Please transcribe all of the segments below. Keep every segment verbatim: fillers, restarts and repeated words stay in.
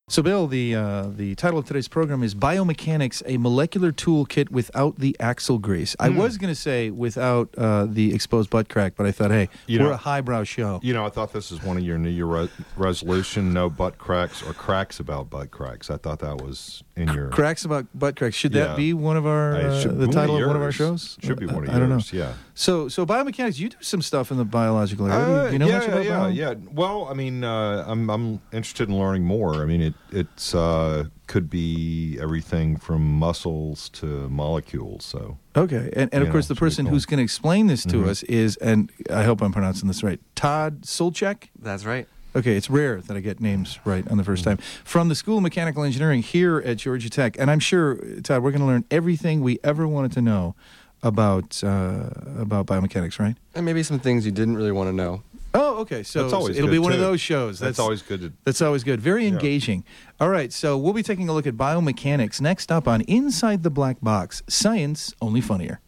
So, Bill, the uh, the title of today's program is Biomechanics, a molecular toolkit without the axle grease. Mm. I was going to say without uh, the exposed butt crack, but I thought, hey, you we're know, a highbrow show. You know, I thought this is one of your New Year re- resolution, no butt cracks or cracks about butt cracks. I thought that was in your... Cracks about butt cracks. Should yeah. that be one of our, uh, the title of, of one of our shows? Should be one of I, yours, I don't know. yeah. So, so Biomechanics, you do some stuff in the biological area. Uh, do, you, do you know yeah, much about yeah, bio? yeah. Well, I mean, uh, I'm I'm interested in learning more. I mean, it it's uh, could be everything from muscles to molecules. So okay, and, and of yeah, course, the person cool. who's going to explain this to mm-hmm. us is, and I hope I'm pronouncing this right, Todd Solchek. That's right. Okay, it's rare that I get names right on the first time. From the School of Mechanical Engineering here at Georgia Tech, and I'm sure, Todd, we're going to learn everything we ever wanted to know about uh, about biomechanics, right? And maybe some things you didn't really want to know. Oh, okay. So that's always it'll good be one too. of those shows. That's, that's always good. To, that's always good. Very engaging. Yeah. All right, so we'll be taking a look at biomechanics next up on Inside the Black Box. Science, only funnier.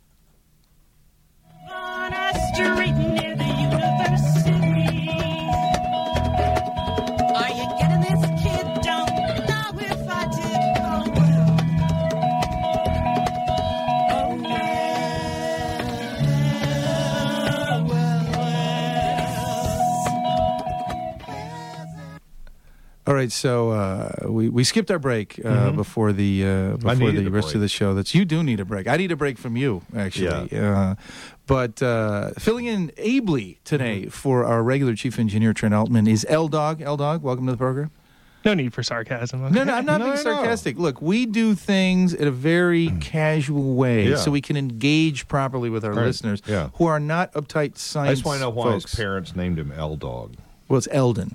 On a street near the university. Are you getting this, kid? Don't know if I did. Oh, well. Oh, well. All right, so uh, we we skipped our break uh, mm-hmm. before the uh, before the rest break. of the show. That's you do need a break. I need a break from you, actually. Yeah. Uh, but uh, filling in ably today mm-hmm. for our regular chief engineer Trent Altman is L Dog. L Dog, welcome to the program. No need for sarcasm. Okay? No, no, I'm not no, being no. sarcastic. Look, we do things in a very casual way yeah. so we can engage properly with our right. listeners yeah. who are not uptight science I just want to know why folks. his parents named him L Dog. Well, it's Eldon.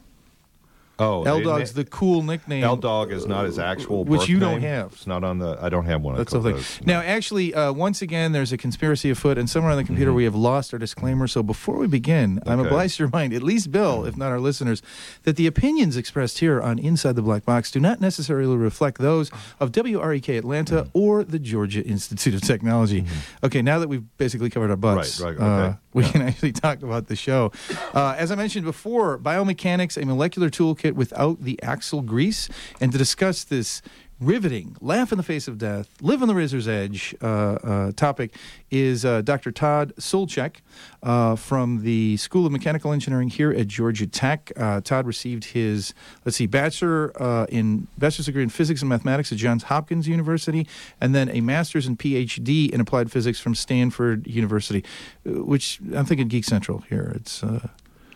Oh, L Dog's the cool nickname. L Dog is not his actual which birth you don't name. have. It's not on the. I don't have one. That's of the those. thing. Now, actually, uh, once again, there's a conspiracy afoot, and somewhere on the computer mm-hmm. we have lost our disclaimer. So before we begin, I'm Okay. obliged to remind at least Bill, if not our listeners, that the opinions expressed here on Inside the Black Box do not necessarily reflect those of W R E K Atlanta mm-hmm. or the Georgia Institute of Technology. Mm-hmm. Okay, now that we've basically covered our butts, right, right, okay. uh, we yeah. can actually talk about the show. Uh, as I mentioned before, biomechanics, a molecular toolkit without the axle grease. And to discuss this riveting, laugh in the face of death, live on the razor's edge uh, uh, topic is uh, Doctor Todd Solchek uh, from the School of Mechanical Engineering here at Georgia Tech. Uh, Todd received his, let's see, bachelor uh, in bachelor's degree in physics and mathematics at Johns Hopkins University, and then a master's and P H D in applied physics from Stanford University, which I'm thinking Geek Central here. It's uh,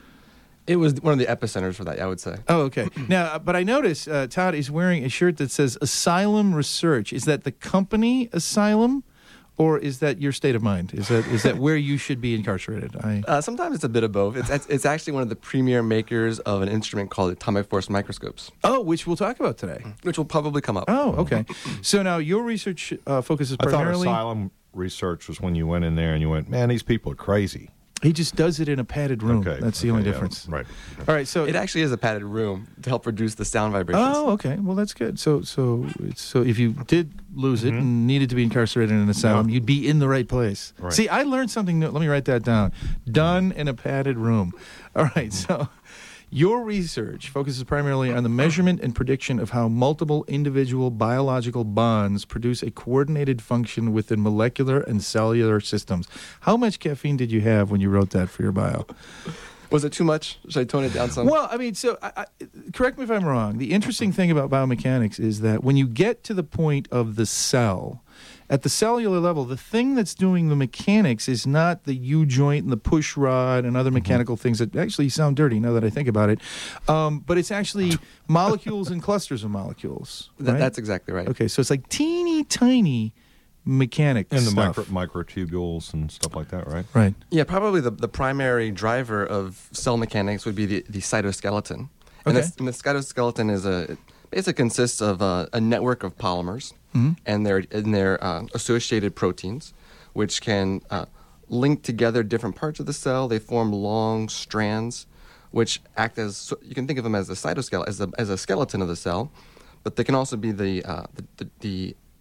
It was one of the epicenters for that, I would say. Oh, okay. Now, but I notice uh, Todd is wearing a shirt that says Asylum Research. Is that the company Asylum, or is that your state of mind? Is that is that where you should be incarcerated? I... Uh, sometimes it's a bit of both. It's, it's it's actually one of the premier makers of an instrument called atomic force microscopes. Oh, which we'll talk about today. Which will probably come up. Oh, okay. So now your research uh, focuses I primarily... thought asylum research was when you went in there and you went, man, these people are crazy. He just does it in a padded room. Okay. That's the okay, only yeah, difference. Right. All right, so... It actually is a padded room to help reduce the sound vibrations. Oh, okay. Well, that's good. So, so, it's, so if you did lose it Mhm. and needed to be incarcerated in an asylum, Yeah. you'd be in the right place. Right. See, I learned something new. Let me write that down. Done in a padded room. All right. So, your research focuses primarily on the measurement and prediction of how multiple individual biological bonds produce a coordinated function within molecular and cellular systems. How much caffeine did you have when you wrote that for your bio? Was it too much? Should I tone it down some? Well, I mean, so I, I, correct me if I'm wrong. The interesting thing about biomechanics is that when you get to the point of the cell, at the cellular level, the thing that's doing the mechanics is not the U-joint and the push rod and other mechanical things that actually sound dirty now that I think about it, um, but it's actually molecules and clusters of molecules. Th- Right? That's exactly right. Okay, so it's like teeny tiny mechanics And the stuff. micro, microtubules and stuff like that, right? Right. Yeah, probably the, the primary driver of cell mechanics would be the, the cytoskeleton. And, Okay. the, and the cytoskeleton is a it basically consists of a, a network of polymers Mhm. and their and their uh, associated proteins, which can uh, link together different parts of the cell. They form long strands, which act as so you can think of them as the cytoskeleton, as a, as a skeleton of the cell, but they can also be the uh, the, the, the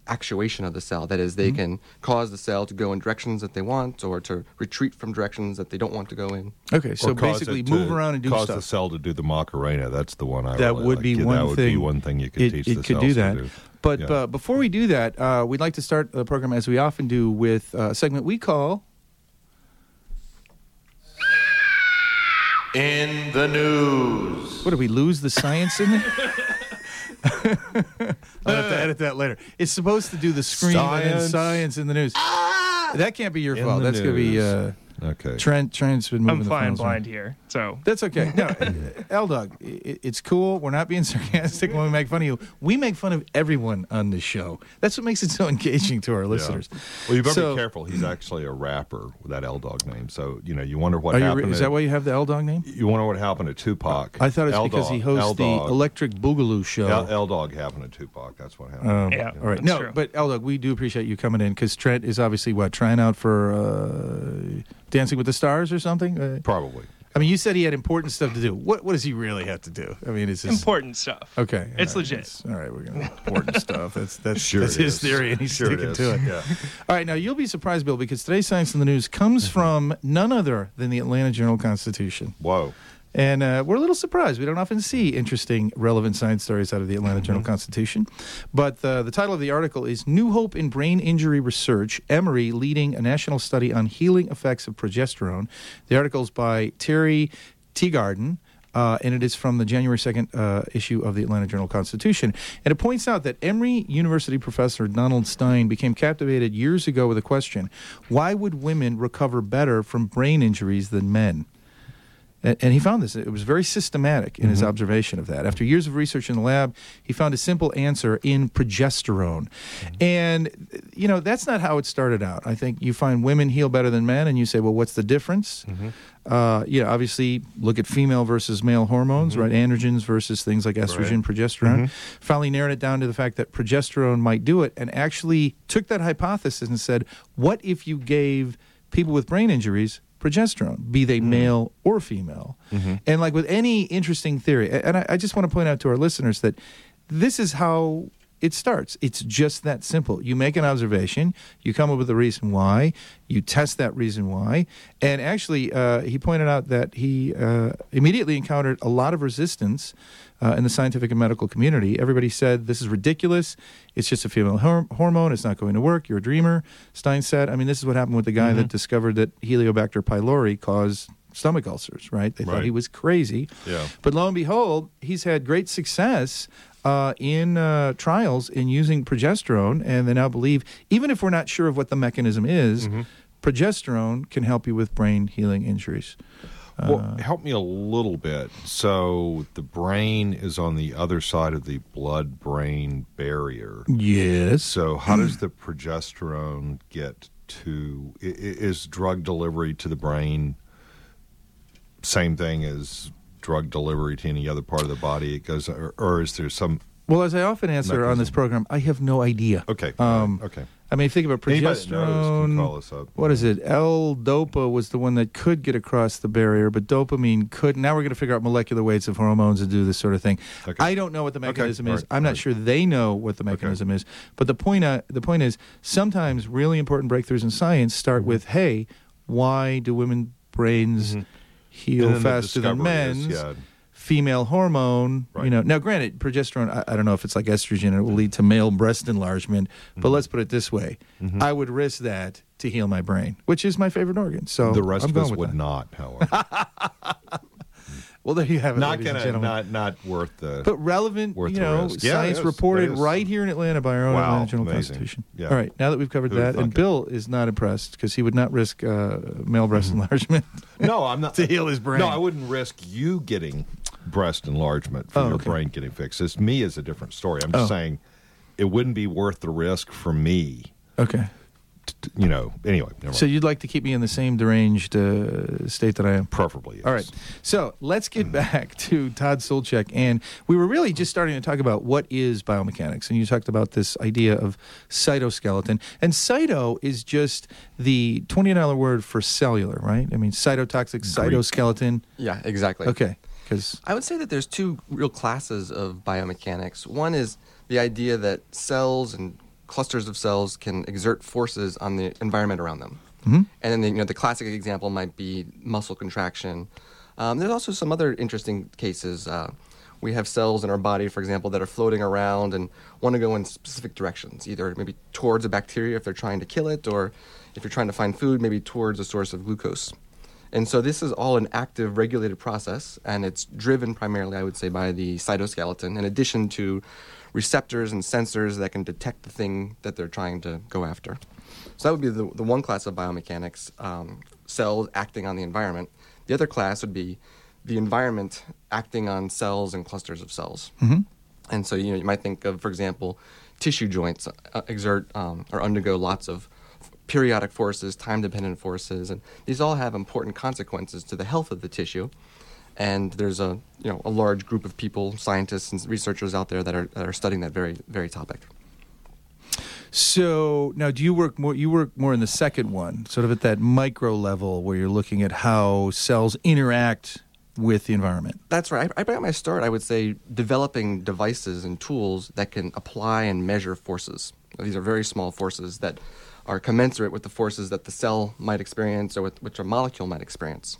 actuation of the cell. That is, they can cause the cell to go in directions that they want or to retreat from directions that they don't want to go in. Okay, so Or cause basically it to move around and do cause stuff. the cell to do the Macarena. That's the one I That really would like. be Yeah, one that would thing. be one thing you could it, teach it the could cells do to that. do. But Yeah. uh, before we do that, uh, we'd like to start the program as we often do with a segment we call In the news. What did we lose the science in there? I'll have to edit that later. It's supposed to do the scream and then Science. science in the news. That can't be your In fault. the That's going to be news. uh, Okay. Trent. Trent's been moving I'm the flying phones around. blind here, so That's okay. No, L Dog, it, it's cool. We're not being sarcastic when we make fun of you. We make fun of everyone on this show. That's what makes it so engaging to our listeners. Yeah. Well, you better So- be careful. He's actually a rapper with that L Dog name. So you know, you wonder what Are you, happened. re- is to, that why you have the L Dog name? you wonder what happened to Tupac? I thought it's L-Dog, because he hosts the L-Dog. Electric Boogaloo show. L- L-Dog happened to Tupac. That's what happened. Um, Yeah, all right. that's No, true. but L Dog, we do appreciate you coming in because Trent is obviously what trying out for uh, Dancing with the Stars or something. Uh, Probably. I mean, you said he had important stuff to do. What What does he really have to do? I mean, it's just important stuff. okay. It's all right, legit. it's- All right, we're gonna important stuff. That's that's Sure that's it his is. theory, and he's Sure it sticking is. to it. Yeah. All right, now you'll be surprised, Bill, because today's Science in the News comes Mm-hmm. from none other than the Atlanta Journal-Constitution. Whoa. And uh, we're a little surprised. We don't often see interesting, relevant science stories out of the Atlanta Journal-Constitution. But uh, the title of the article is New Hope in Brain Injury Research, Emory leading a national study on healing effects of progesterone. The article is by Terry Teagarden. Uh, and it is from the January second uh, issue of the Atlanta Journal-Constitution. And it points out that Emory University professor Donald Stein became captivated years ago with a question: why would women recover better from brain injuries than men? And, and he found this. It was very systematic in his observation of that. After years of research in the lab, he found a simple answer in progesterone. And, you know, that's not how it started out. I think you find women heal better than men, and you say, well, what's the difference? Uh, you know, obviously, look at female versus male hormones, right? Androgens versus things like estrogen, progesterone. Finally narrowed it down to the fact that progesterone might do it, and actually took that hypothesis and said, what if you gave people with brain injuries progesterone, be they male or female? And like with any interesting theory, a- and I, I just want to point out to our listeners that this is how it starts. It's just that simple. You make an observation, you come up with a reason why, you test that reason why, and actually uh, he pointed out that he uh, immediately encountered a lot of resistance uh, in the scientific and medical community. Everybody said, this is ridiculous, it's just a female hor- hormone, it's not going to work, you're a dreamer. Stein said, I mean, this is what happened with the guy that discovered that Heliobacter pylori caused stomach ulcers, right? They thought Right. he was crazy. Yeah. But lo and behold, he's had great success uh, in uh, trials in using progesterone, and they now believe, even if we're not sure of what the mechanism is, progesterone can help you with brain healing injuries. Well, help me a little bit. So the brain is on the other side of the blood-brain barrier. Yes. So how does the progesterone get to? i- i- Is drug delivery to the brain same thing as drug delivery to any other part of the body? It goes, or, or is there some? Well, as I often answer on this Mechanism. program, I have no idea. Okay. Um, okay. I mean, think about Anybody that knows can progesterone. call us up. What is it? L-Dopa was the one that could get across the barrier, but dopamine couldn't. Now we're going to figure out molecular weights of hormones and do this sort of thing. Okay. I don't know what the mechanism all is. right, I'm not all right. sure they know what the mechanism is. But the point, uh, the point is, sometimes really important breakthroughs in science start Mm-hmm. with, hey, why do women's brains heal And then the faster than discovery is, men's? yeah. Female hormone, you Right. know. Now, granted, progesterone, I, I don't know if it's like estrogen, it will lead to male breast enlargement. Mm-hmm. But let's put it this way: I would risk that to heal my brain, which is my favorite organ. So The rest I'm of going us with would that. not, however. Well, there you have it, not ladies and gonna, gentlemen. not not worth the. But relevant, worth you the know, risk. Yeah, science it is. reported It is. right here in Atlanta by our own Wow, Atlanta Journal amazing. Constitution. Yeah. All right, now that we've covered Who'd have that, and thunk it? Bill is not impressed because he would not risk uh, male breast enlargement No, I'm not to heal his brain. No, I wouldn't risk you getting breast enlargement from Oh, your okay. brain getting fixed. It's me is a different story. I'm just Oh. saying it wouldn't be worth the risk for me. Okay. To, to- you know. Anyway, never So mind. you'd like to keep me in the same deranged uh, state that I am? Preferably, yes. All right. So let's get back to Todd Solchek. And we were really just starting to talk about what is biomechanics. And you talked about this idea of cytoskeleton. And cyto is just the twenty dollar word for cellular, right? I mean, cytotoxic, cytoskeleton. Yeah, exactly. Okay. Because I would say that there's two real classes of biomechanics. One is the idea that cells and clusters of cells can exert forces on the environment around them. Mm-hmm. And then the, you know, the classic example might be muscle contraction. Um, there's also some other interesting cases. Uh, we have cells in our body, for example, that are floating around and want to go in specific directions, either maybe towards a bacteria if they're trying to kill it, or if you're trying to find food, maybe towards a source of glucose. And so this is all an active, regulated process, and it's driven primarily, I would say, by the cytoskeleton, in addition to receptors and sensors that can detect the thing that they're trying to go after. So that would be the, the one class of biomechanics, um, cells acting on the environment. The other class would be the environment acting on cells and clusters of cells. Mm-hmm. And so, you know, you might think of, for example, tissue joints uh, exert um, or undergo lots of periodic forces, time-dependent forces, and these all have important consequences to the health of the tissue. And there's a you know a large group of people, scientists and researchers out there that are that are studying that very very topic. So now, do you work more? You work more in the second one, sort of at that micro level, where you're looking at how cells interact with the environment. That's right. I, I got my start, I would say, developing devices and tools that can apply and measure forces. These are very small forces that are commensurate with the forces that the cell might experience or with which a molecule might experience.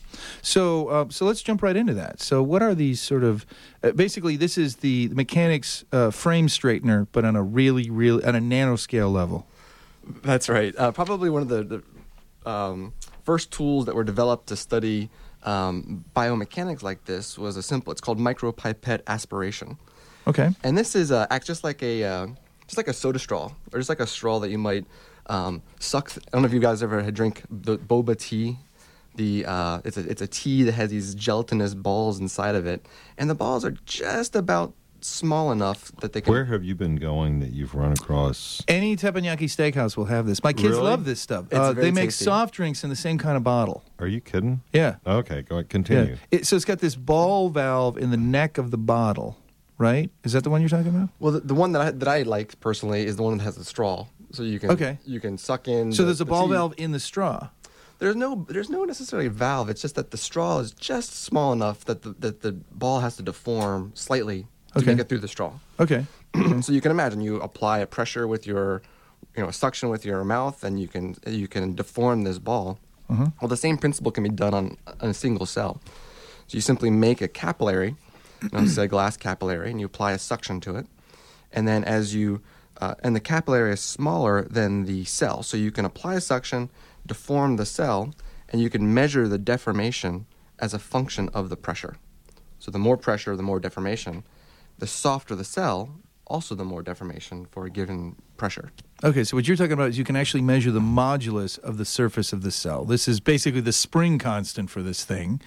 So, uh, so let's jump right into that. So, what are these sort of? Uh, basically, this is the, the mechanics uh, frame straightener, but on a really, really on a nanoscale level. That's right. Uh, probably one of the, the um, first tools that were developed to study um, biomechanics like this was a simple. It's called micropipette aspiration. Okay. And this is uh, act just like a uh, just like a soda straw, or just like a straw that you might um, suck. Th- I don't know if you guys ever had drink the boba tea. The uh, it's a it's a tea that has these gelatinous balls inside of it, and the balls are just about small enough that they can. Where have you been going that you've run across? Any teppanyaki steakhouse will have this. My kids Really? love this stuff. It's Uh, very they make tasty. soft drinks in the same kind of bottle. Are you kidding? Yeah. Okay, go ahead, continue. Yeah. It, so it's got this ball valve in the neck of the bottle, right? Is that the one you're talking about? Well, the, the one that I that I like personally is the one that has the straw, so you can Okay. you can suck in. So the- there's a the ball tea. valve in the straw. There's no there's no necessarily valve. It's just that the straw is just small enough that the that the ball has to deform slightly to Okay. make it through the straw. Okay. So you can imagine you apply a pressure with your, you know, a suction with your mouth, and you can you can deform this ball. Uh-huh. Well, the same principle can be done on, on a single cell. So you simply make a capillary, you know, say a glass capillary, and you apply a suction to it, and then as you uh, and the capillary is smaller than the cell, so you can apply a suction, deform the cell, and you can measure the deformation as a function of the pressure. So the more pressure, the more deformation. The softer the cell, also the more deformation for a given pressure. Okay, so what you're talking about is you can actually measure the modulus of the surface of the cell. This is basically the spring constant for this thing.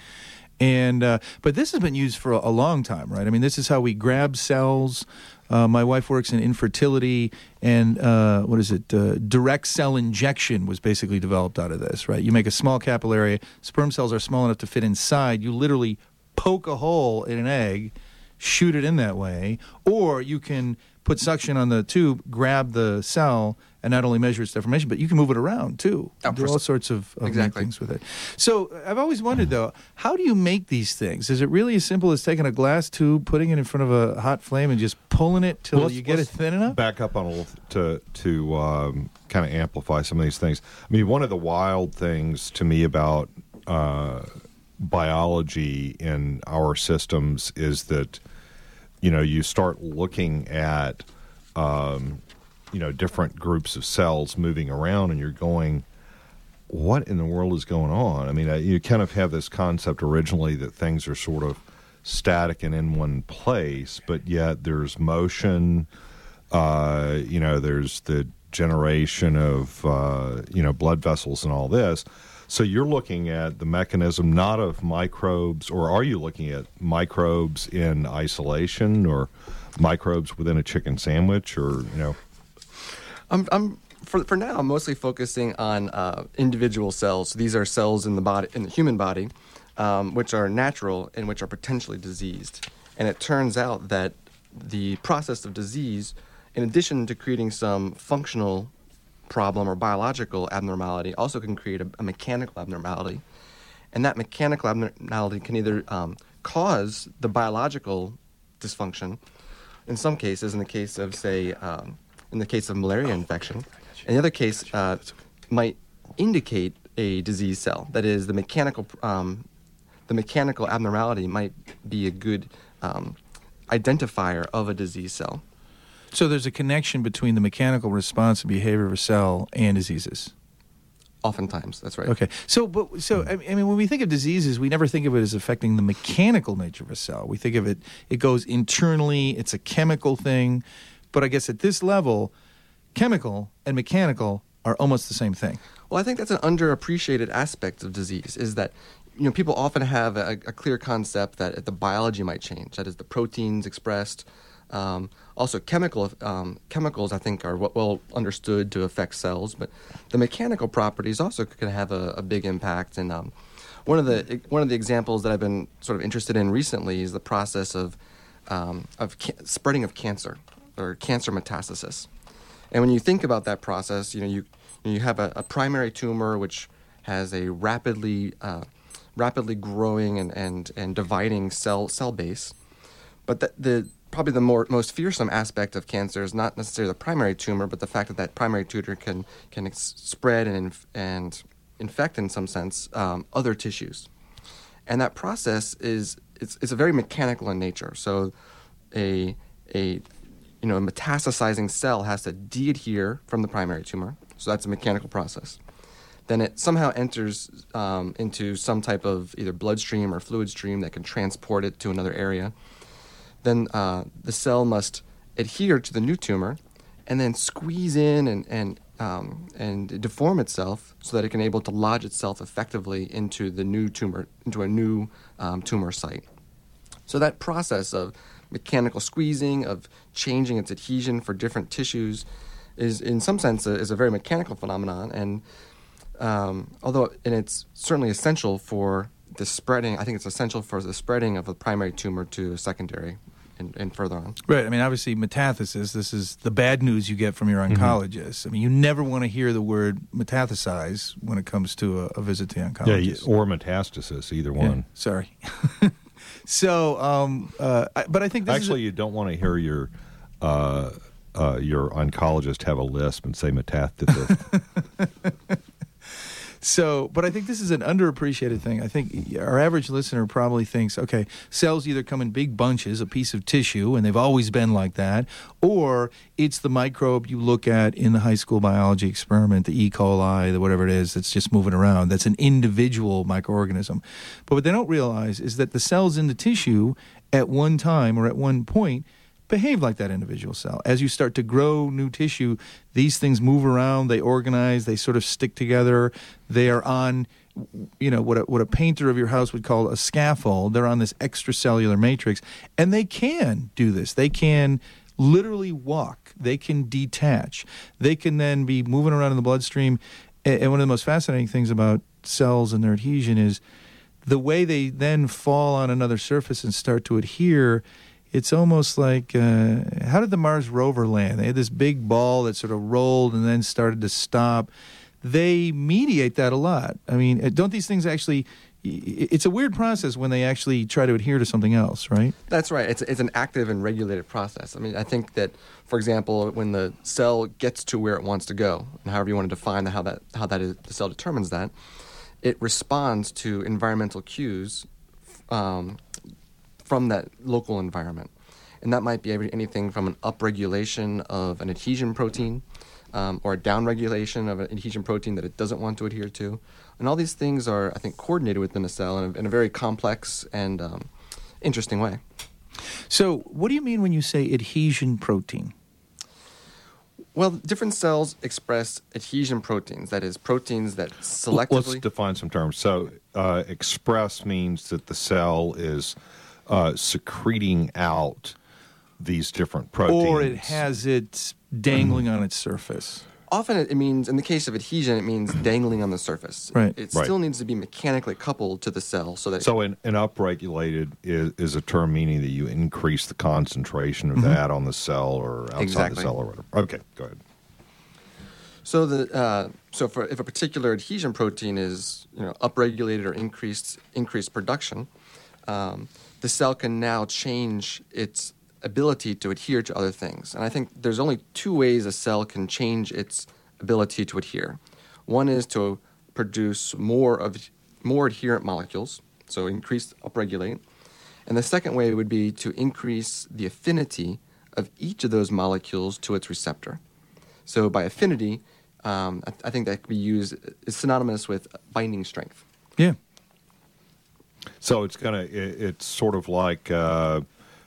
And uh, but this has been used for a, a long time, right? I mean, this is how we grab cells. Uh, my wife works in infertility, and uh, what is it? Uh, direct cell injection was basically developed out of this, right? You make a small capillary. Sperm cells are small enough to fit inside. You literally poke a hole in an egg, shoot it in that way, or you can put suction on the tube, grab the cell, and not only measure its deformation, but you can move it around too. Oh, do for all s- sorts of, of neat exactly. things with it. So I've always wondered though, how do you make these things? Is it really as simple as taking a glass tube, putting it in front of a hot flame, and just pulling it till Well, you let's- get it let's thin enough? Back up on a little to to um, kind of amplify some of these things. I mean, one of the wild things to me about uh, biology in our systems is that, you know, you start looking at um, you know, different groups of cells moving around, and you're going, what in the world is going on? I mean, uh, you kind of have this concept originally that things are sort of static and in one place, but yet there's motion, uh, you know, there's the generation of, uh, you know, blood vessels and all this. So you're looking at the mechanism not of microbes, or are you looking at microbes in isolation, or microbes within a chicken sandwich, or, you know? I'm, I'm for for now. I'm mostly focusing on uh, individual cells. These are cells in the body, in the human body, um, which are natural and which are potentially diseased. And it turns out that the process of disease, in addition to creating some functional problem or biological abnormality, also can create a, a mechanical abnormality. And that mechanical abnormality can either um, cause the biological dysfunction. In some cases, in the case of, say, um, in the case of malaria infection. And the other case uh, might indicate a disease cell. That is, the mechanical um, the mechanical abnormality might be a good um, identifier of a disease cell. So there's a connection between the mechanical response and behavior of a cell and diseases. Oftentimes, that's right. Okay. So, but so I I mean, when we think of diseases, we never think of it as affecting the mechanical nature of a cell. We think of it; it goes internally. It's a chemical thing. But I guess at this level, chemical and mechanical are almost the same thing. Well, I think that's an underappreciated aspect of disease. Is that you know people often have a, a clear concept that the biology might change. That is, the proteins expressed. Um, also, chemical um, chemicals, I think, are w- well understood to affect cells, but the mechanical properties also can have a, a big impact. And um, one of the one of the examples that I've been sort of interested in recently is the process of um, of ca- spreading of cancer or cancer metastasis. And when you think about that process, you know, you you have a, a primary tumor which has a rapidly uh, rapidly growing and, and, and dividing cell cell base, but the, the probably the more most fearsome aspect of cancer is not necessarily the primary tumor, but the fact that that primary tumor can can ex- spread and inf- and infect, in some sense, um, other tissues. And that process is it's it's a very mechanical in nature. So, a a you know a metastasizing cell has to de-adhere from the primary tumor. So that's a mechanical process. Then it somehow enters um, into some type of either bloodstream or fluid stream that can transport it to another area. Then uh, the cell must adhere to the new tumor and then squeeze in and and, um, and deform itself so that it can able to lodge itself effectively into the new tumor, into a new um, tumor site. So that process of mechanical squeezing, of changing its adhesion for different tissues is in some sense a, is a very mechanical phenomenon. And um, although and it's certainly essential for the spreading, I think it's essential for the spreading of a primary tumor to a secondary and, and further on. Right. I mean, obviously, metastasis, this is the bad news you get from your oncologist. Mm-hmm. I mean, you never want to hear the word metastasize when it comes to a, a visit to the oncologist. Yeah, or metastasis, either one. Yeah, sorry. so, um, uh, I, but I think this Actually, is a, you don't want to hear your uh, uh, your oncologist have a lisp and say metastasis. So, but I think this is an underappreciated thing. I think our average listener probably thinks, okay, cells either come in big bunches, a piece of tissue, and they've always been like that, or it's the microbe you look at in the high school biology experiment, the E. coli, the whatever it is, that's just moving around. That's an individual microorganism. But what they don't realize is that the cells in the tissue at one time or at one point behave like that individual cell. As you start to grow new tissue, these things move around, they organize, they sort of stick together. They are on, you know, what a, what a painter of your house would call a scaffold. They're on this extracellular matrix, and they can do this. They can literally walk. They can detach. They can then be moving around in the bloodstream. And one of the most fascinating things about cells and their adhesion is the way they then fall on another surface and start to adhere. It's almost like, uh, how did the Mars rover land? They had this big ball that sort of rolled and then started to stop. They mediate that a lot. I mean, don't these things actually, it's a weird process when they actually try to adhere to something else, right? That's right. It's, it's an active and regulated process. I mean, I think that, for example, when the cell gets to where it wants to go, and however you want to define how that, how that is, the cell determines that, it responds to environmental cues um, from that local environment. And that might be every, anything from an upregulation of an adhesion protein um, or a downregulation of an adhesion protein that it doesn't want to adhere to. And all these things are, I think, coordinated within a cell in a, in a very complex and um, interesting way. So what do you mean when you say adhesion protein? Well, different cells express adhesion proteins, that is, proteins that selectively... Let's define some terms. So uh, express means that the cell is uh, secreting out these different proteins. Or it has it dangling on its surface. Often it means, in the case of adhesion, it means dangling on the surface. Right. It Right. still needs to be mechanically coupled to the cell so that... So an, an upregulated is, is a term meaning that you increase the concentration of Mm-hmm. that on the cell or outside Exactly. the cell or whatever. Okay, go ahead. So the uh, so for if a particular adhesion protein is you know upregulated or increased increased production, um, the cell can now change its ability to adhere to other things. And I think there's only two ways a cell can change its ability to adhere. One is to produce more of more adherent molecules, so increase upregulate. And the second way would be to increase the affinity of each of those molecules to its receptor. So by affinity, um, I, I think that could be used, is synonymous with binding strength. Yeah. So it's gonna. It, it's sort of like uh,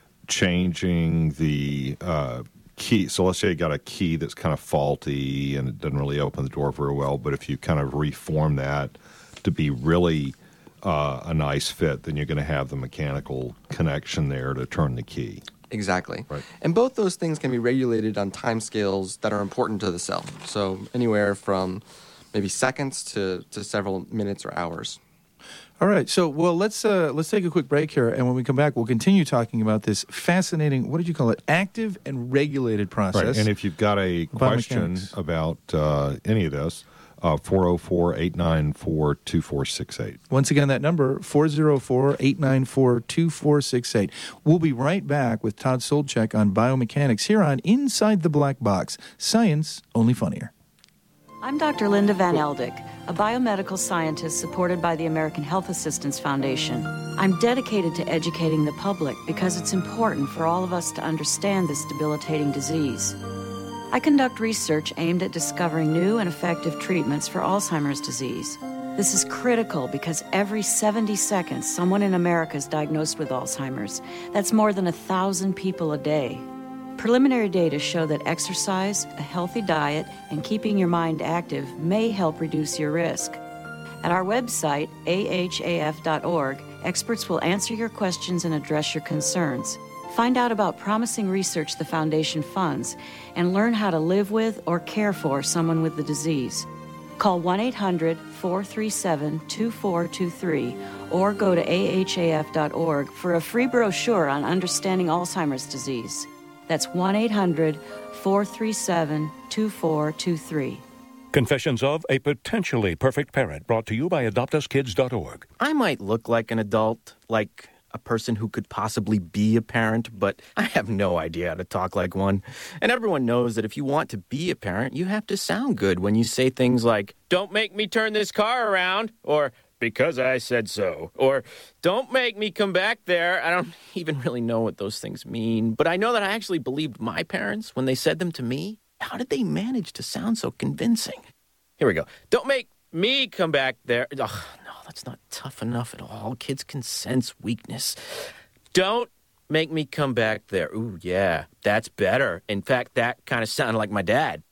changing the uh, key. So let's say you got a key that's kind of faulty and it doesn't really open the door very well. But if you kind of reform that to be really uh, a nice fit, then you're going to have the mechanical connection there to turn the key. Exactly. Right. And both those things can be regulated on timescales that are important to the cell. So anywhere from maybe seconds to, to several minutes or hours. All right. So, well, let's uh, let's take a quick break here, and when we come back, we'll continue talking about this fascinating, what did you call it, active and regulated process. Right. And if you've got a question Biomechanics. about uh, any of this, uh, four oh four, eight nine four, two four six eight. Once again, that number, four oh four, eight nine four, two four six eight. We'll be right back with Todd Solchek on biomechanics here on Inside the Black Box. Science only funnier. I'm Doctor Linda Van Eldik, a biomedical scientist supported by the American Health Assistance Foundation. I'm dedicated to educating the public because it's important for all of us to understand this debilitating disease. I conduct research aimed at discovering new and effective treatments for Alzheimer's disease. This is critical because every seventy seconds, someone in America is diagnosed with Alzheimer's. That's more than a thousand people a day. Preliminary data show that exercise, a healthy diet, and keeping your mind active may help reduce your risk. At our website, A H A F dot org, experts will answer your questions and address your concerns. Find out about promising research the Foundation funds and learn how to live with or care for someone with the disease. Call one eight hundred, four three seven, two four two three or go to A H A F dot org for a free brochure on understanding Alzheimer's disease. That's one eight hundred, four three seven, two four two three. Confessions of a Potentially Perfect Parent, brought to you by adopt us kids dot org. I might look like an adult, like a person who could possibly be a parent, but I have no idea how to talk like one. And everyone knows that if you want to be a parent, you have to sound good when you say things like, "Don't make me turn this car around," or "because I said so," or "don't make me come back there." I don't even really know what those things mean, but I know that I actually believed my parents when they said them to me. How did they manage to sound so convincing? Here we go. "Don't make me come back there." Ugh, no, that's not tough enough at all. Kids can sense weakness. "Don't make me come back there." Ooh, yeah, that's better. In fact, that kind of sounded like my dad.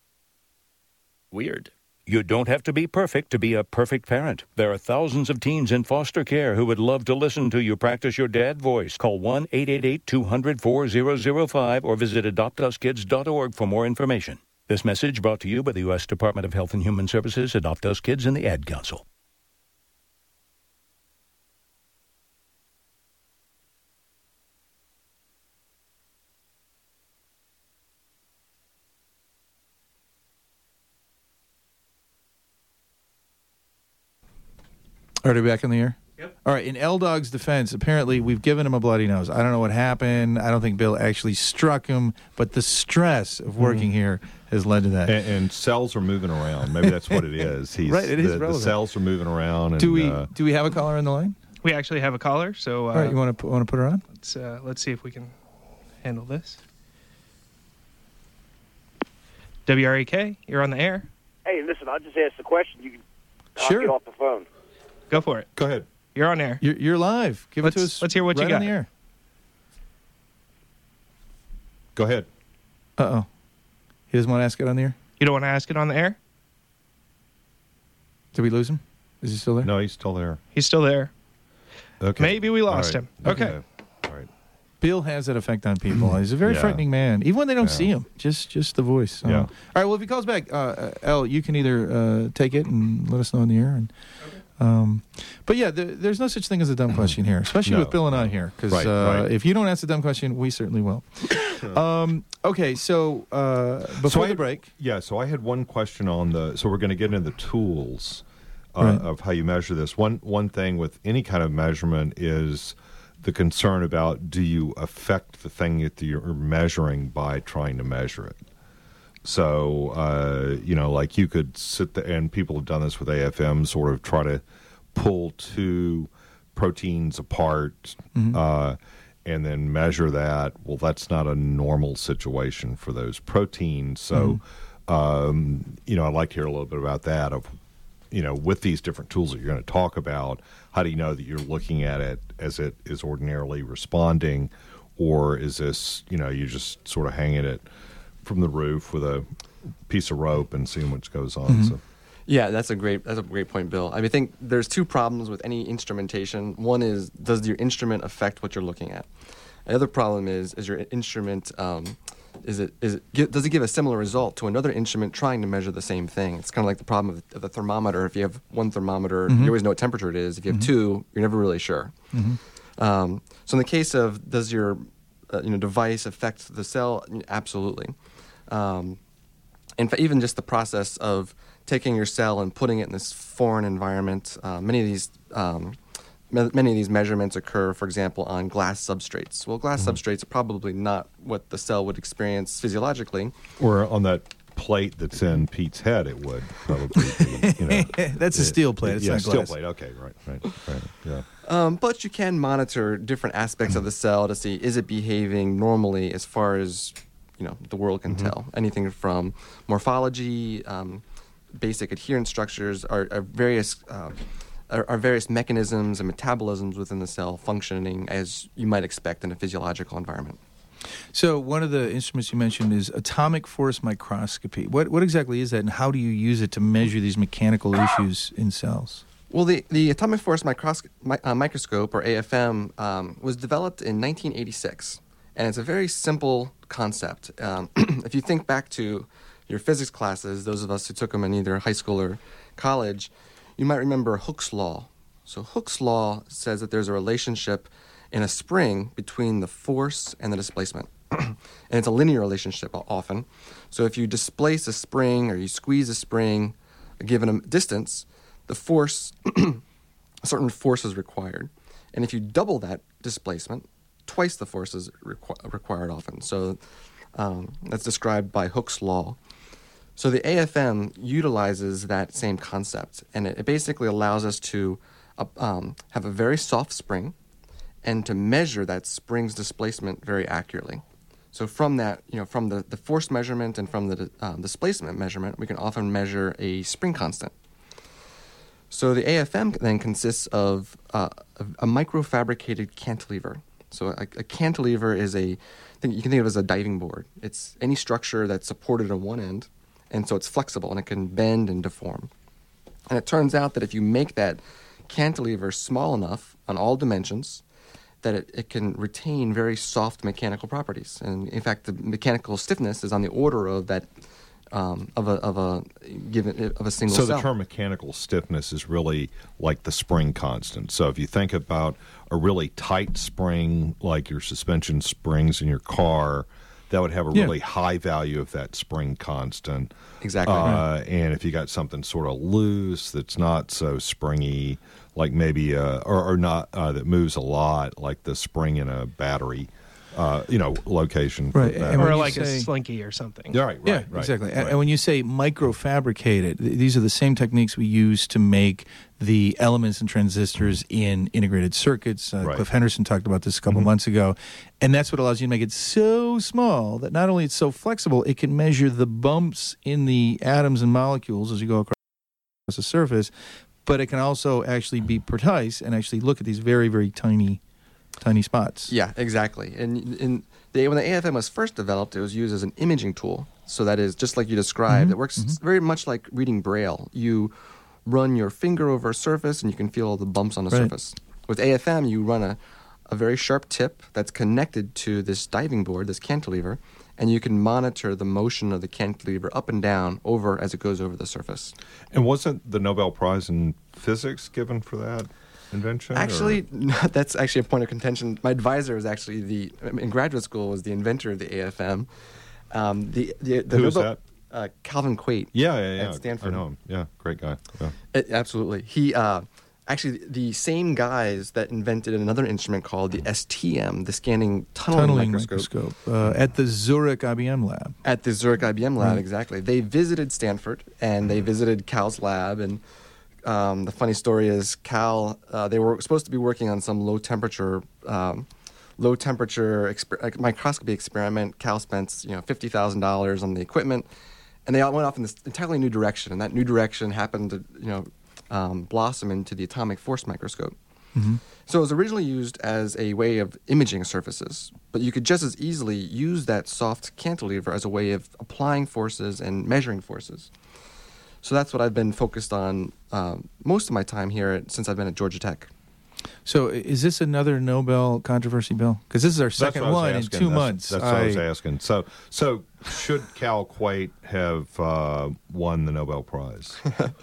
Weird. You don't have to be perfect to be a perfect parent. There are thousands of teens in foster care who would love to listen to you practice your dad voice. Call one eight eight eight, two hundred, four thousand five or visit adopt us kids dot org for more information. This message brought to you by the U S Department of Health and Human Services, Adopt Us Kids, and the Ad Council. Are we back in the air? Yep. All right. In L-Dog's defense, apparently we've given him a bloody nose. I don't know what happened. I don't think Bill actually struck him, but the stress of working mm. here has led to that. And, and cells are moving around. Maybe that's what it is. He's, right. It is the, relevant. the cells are moving around. And, do we uh, do we have a caller on the line? We actually have a caller, so uh, all right. You want to want to put her on? Let's uh, let's see if we can handle this. W R E K, you're on the air. Hey, listen, I just asked a question. You can I'll sure. get off the phone. Go for it. Go ahead. You're on air. You're, you're live. Give let's, it to us. Let's hear what right you got. On the air. Go ahead. Uh oh. He doesn't want to ask it on the air? You don't want to ask it on the air? Did we lose him? Is he still there? No, he's still there. He's still there. Okay. Maybe we lost right. him. Okay. okay. All right. Bill has that effect on people. He's a very Yeah. frightening man, even when they don't Yeah. see him. Just just the voice. So. Yeah. All right. Well, if he calls back, uh, uh, L, you can either uh, take it and let us know on the air. And, um, but yeah, there, there's no such thing as a dumb question here, especially No. with Bill and I here. Because Right, uh, right. if you don't ask a dumb question, we certainly will. um, okay. So uh, before So I- the break, Yeah, so I had one question on the. So we're going to get into the tools uh, Right. of how you measure this. One one thing with any kind of measurement is the concern about do you affect the thing that you're measuring by trying to measure it. So, uh, you know, like you could sit there, and people have done this with A F M, sort of try to pull two proteins apart Mhm. uh, and then measure that. Well, that's not a normal situation for those proteins. So, um, you know, I'd like to hear a little bit about that of, you know, with these different tools that you're going to talk about, how do you know that you're looking at it as it is ordinarily responding, or is this, you know, you just sort of hanging it from the roof with a piece of rope and seeing what goes on? Mhm. So, Yeah, that's a great that's a great point, Bill. I mean, I think there's two problems with any instrumentation. One is, does your instrument affect what you're looking at? The other problem is, is your instrument um, is it is it gi- does it give a similar result to another instrument trying to measure the same thing? It's kind of like the problem of, of the thermometer. If you have one thermometer, Mhm. you always know what temperature it is. If you have two, you're never really sure. Mhm. Um, so in the case of, does your uh, you know device affect the cell? Absolutely. Um, in fact, even just the process of taking your cell and putting it in this foreign environment, uh, many of these um, me- many of these measurements occur, for example, on glass substrates. Well, glass substrates are probably not what the cell would experience physiologically. or on that plate that's in Pete's head, it would probably be, you know. That's a steel plate. It's yeah, not steel glass. plate. Okay, right, right, right. Yeah. Um, but you can monitor different aspects of the cell to see, is it behaving normally as far as you know the world can tell. Anything from morphology, um, basic adherence structures, are, are various uh, are, are various mechanisms and metabolisms within the cell functioning as you might expect in a physiological environment. So one of the instruments you mentioned is atomic force microscopy. What what exactly is that, and how do you use it to measure these mechanical issues in cells? Well, the, the atomic force microsc- mi- uh, microscope, or A F M, um, was developed in nineteen eighty-six, and it's a very simple concept. Um, if you think back to your physics classes, those of us who took them in either high school or college, you might remember Hooke's law. So Hooke's law says that there's a relationship in a spring between the force and the displacement. And it's a linear relationship often. So if you displace a spring or you squeeze a spring, given a distance, the force, a certain force is required. And if you double that displacement, twice the force is requ- required often. So um, that's described by Hooke's law. So the A F M utilizes that same concept, and it, it basically allows us to uh, um, have a very soft spring and to measure that spring's displacement very accurately. So from that, you know, from the, the force measurement and from the uh, displacement measurement, we can often measure a spring constant. So the A F M then consists of uh, a, a microfabricated cantilever. So a, a cantilever is a, think, you can think of it as a diving board. It's any structure that's supported on one end, and so it's flexible and it can bend and deform. And it turns out that if you make that cantilever small enough on all dimensions, that it, it can retain very soft mechanical properties. And in fact, the mechanical stiffness is on the order of that um, of a of a given of a single So cell. the term mechanical stiffness is really like the spring constant. So if you think about a really tight spring, like your suspension springs in your car, that would have a Yeah. really high value of that spring constant. Exactly. Uh, and if you got something sort of loose that's not so springy, like maybe uh, or, or not uh, that moves a lot, like the spring in a battery, uh, you know, location. for Right, that. and when Or you like a say- slinky or something. Yeah, right, right, Yeah, right, exactly. And- right. And when you say microfabricated, th- these are the same techniques we use to make the elements and transistors in integrated circuits. Uh, Right. Cliff Henderson talked about this a couple months ago. And that's what allows you to make it so small that not only it's so flexible, it can measure the bumps in the atoms and molecules as you go across the surface, but it can also actually be precise and actually look at these very, very tiny, tiny spots. Yeah, exactly. And in the, when the A F M was first developed, it was used as an imaging tool. So that is just like you described. Mhm, It works very much like reading Braille. You run your finger over a surface, and you can feel all the bumps on the Right. surface. With A F M, you run a, a very sharp tip that's connected to this diving board, this cantilever, and you can monitor the motion of the cantilever up and down over as it goes over the surface. And wasn't the Nobel Prize in Physics given for that invention? or- Actually, no, that's actually a point of contention. My advisor was actually the in graduate school was the inventor of the A F M. Um, the the, the Who is Nobel- that? Uh, Calvin Quaite. Yeah, yeah, yeah. At Stanford. I know him. Yeah, great guy. Yeah. Uh, absolutely. He uh, actually the same guys that invented another instrument called the S T M, the scanning tunneling, Tunneling microscope, microscope uh, at the Zurich I B M lab. at the Zurich I B M lab. Right. Exactly. They visited Stanford and they visited Cal's lab. And um, the funny story is, Cal uh, they were supposed to be working on some low temperature. Um, low temperature exper- like microscopy experiment. Cal spent you know fifty thousand dollars on the equipment, and they all went off in this entirely new direction. And that new direction happened to you know um, blossom into the atomic force microscope. Mm-hmm. So it was originally used as a way of imaging surfaces, but you could just as easily use that soft cantilever as a way of applying forces and measuring forces. So that's what I've been focused on um, most of my time here at, since I've been at Georgia Tech. So is this another Nobel controversy, Bill? Because this is our That's second what I was one asking. in two That's- months. That's what I was I- asking. So, so should Cal Quate have uh, won the Nobel Prize?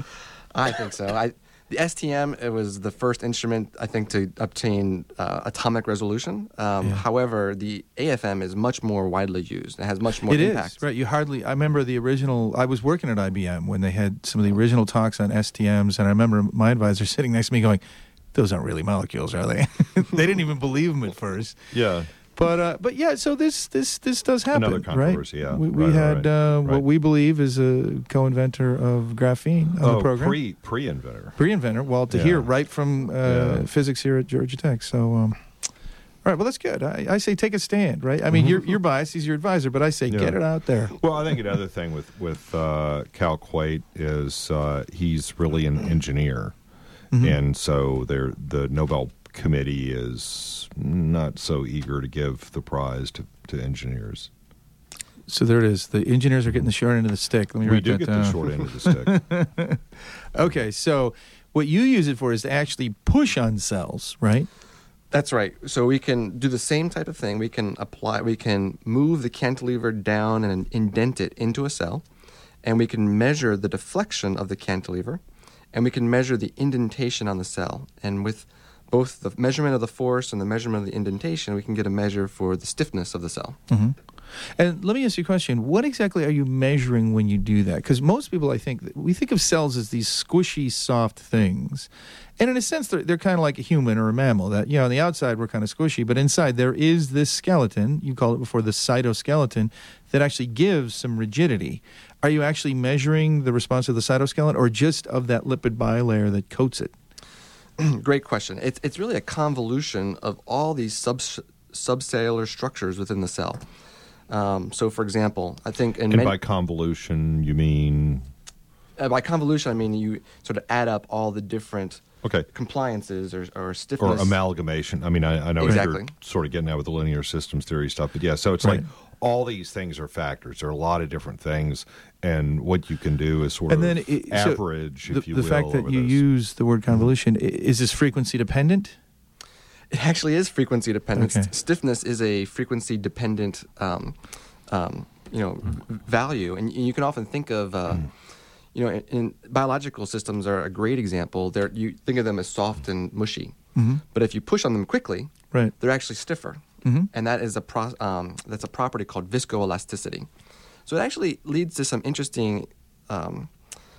I think so. I, the S T M, it was the first instrument, I think, to obtain uh, atomic resolution. Um, Yeah. However, the A F M is much more widely used. It has much more It is, impact. right. You hardly, I remember the original, I was working at I B M when they had some of the original talks on S T Ms, and I remember my advisor sitting next to me going, those aren't really molecules, are they? They didn't even believe them at first. Yeah. But uh, but yeah, so this this this does happen. Another controversy, right? yeah. We, we Right, had right, uh, right. what we believe is a co-inventor of graphene on oh, the program. pre pre inventor. Pre-inventor. Well, to Yeah. hear right from uh, Yeah. physics here at Georgia Tech. So, um, all right. Well, that's good. I, I say take a stand. Right. I mean, you're you're biased. He's your advisor, but I say Yeah. get it out there. Well, I think another thing with with uh, Cal Quate is uh, he's really an engineer, Mhm. and so there the Nobel Committee is not so eager to give the prize to, to engineers. So there it is. The engineers are getting the short end of the stick. Let me We write do that get down. the short end of the stick. Okay. So what you use it for is to actually push on cells, right? That's right. So we can do the same type of thing. We can apply. We can move the cantilever down and indent it into a cell, and we can measure the deflection of the cantilever, and we can measure the indentation on the cell. And with both the measurement of the force and the measurement of the indentation, we can get a measure for the stiffness of the cell. Mm-hmm. And let me ask you a question. What exactly are you measuring when you do that? Because most people, I think, we think of cells as these squishy, soft things. And in a sense, they're, they're kind of like a human or a mammal. That, you know, on the outside, we're kind of squishy. But inside, there is this skeleton, you called it before the cytoskeleton, that actually gives some rigidity. Are you actually measuring the response of the cytoskeleton or just of that lipid bilayer that coats it? Great question. It's it's really a convolution of all these sub subcellular structures within the cell. Um, so, for example, I think in and many, by convolution, you mean uh, by convolution, I mean you sort of add up all the different okay compliances or or or stiffness. amalgamation. I mean, I, I know Exactly. you're sort of getting out with the linear systems theory stuff, but yeah. So it's Right. like all these things are factors. There are a lot of different things, and what you can do is sort And of then it, so average, the, if you the will. fact that over you this. use the word convolution, i- is this frequency dependent? It actually is frequency dependent. Okay. St- Stiffness is a frequency dependent, um, um, you know, v- value, and you can often think of, uh, you know, in, in biological systems are a great example. They're you think of them as soft and mushy, Mm-hmm. but if you push on them quickly, Right. they're actually stiffer, Mm-hmm. and that is a pro- um, that's a property called viscoelasticity. So it actually leads to some interesting. Um,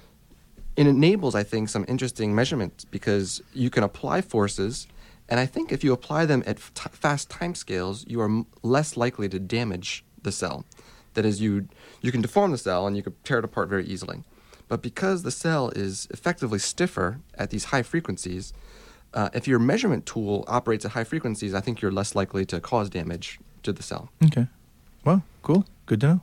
it enables, I think, some interesting measurements because you can apply forces, and I think if you apply them at f- t- fast timescales, you are m- less likely to damage the cell. That is, you you can deform the cell and you can tear it apart very easily. But because the cell is effectively stiffer at these high frequencies, uh, if your measurement tool operates at high frequencies, I think you're less likely to cause damage to the cell. Okay. Well, cool. Good to know.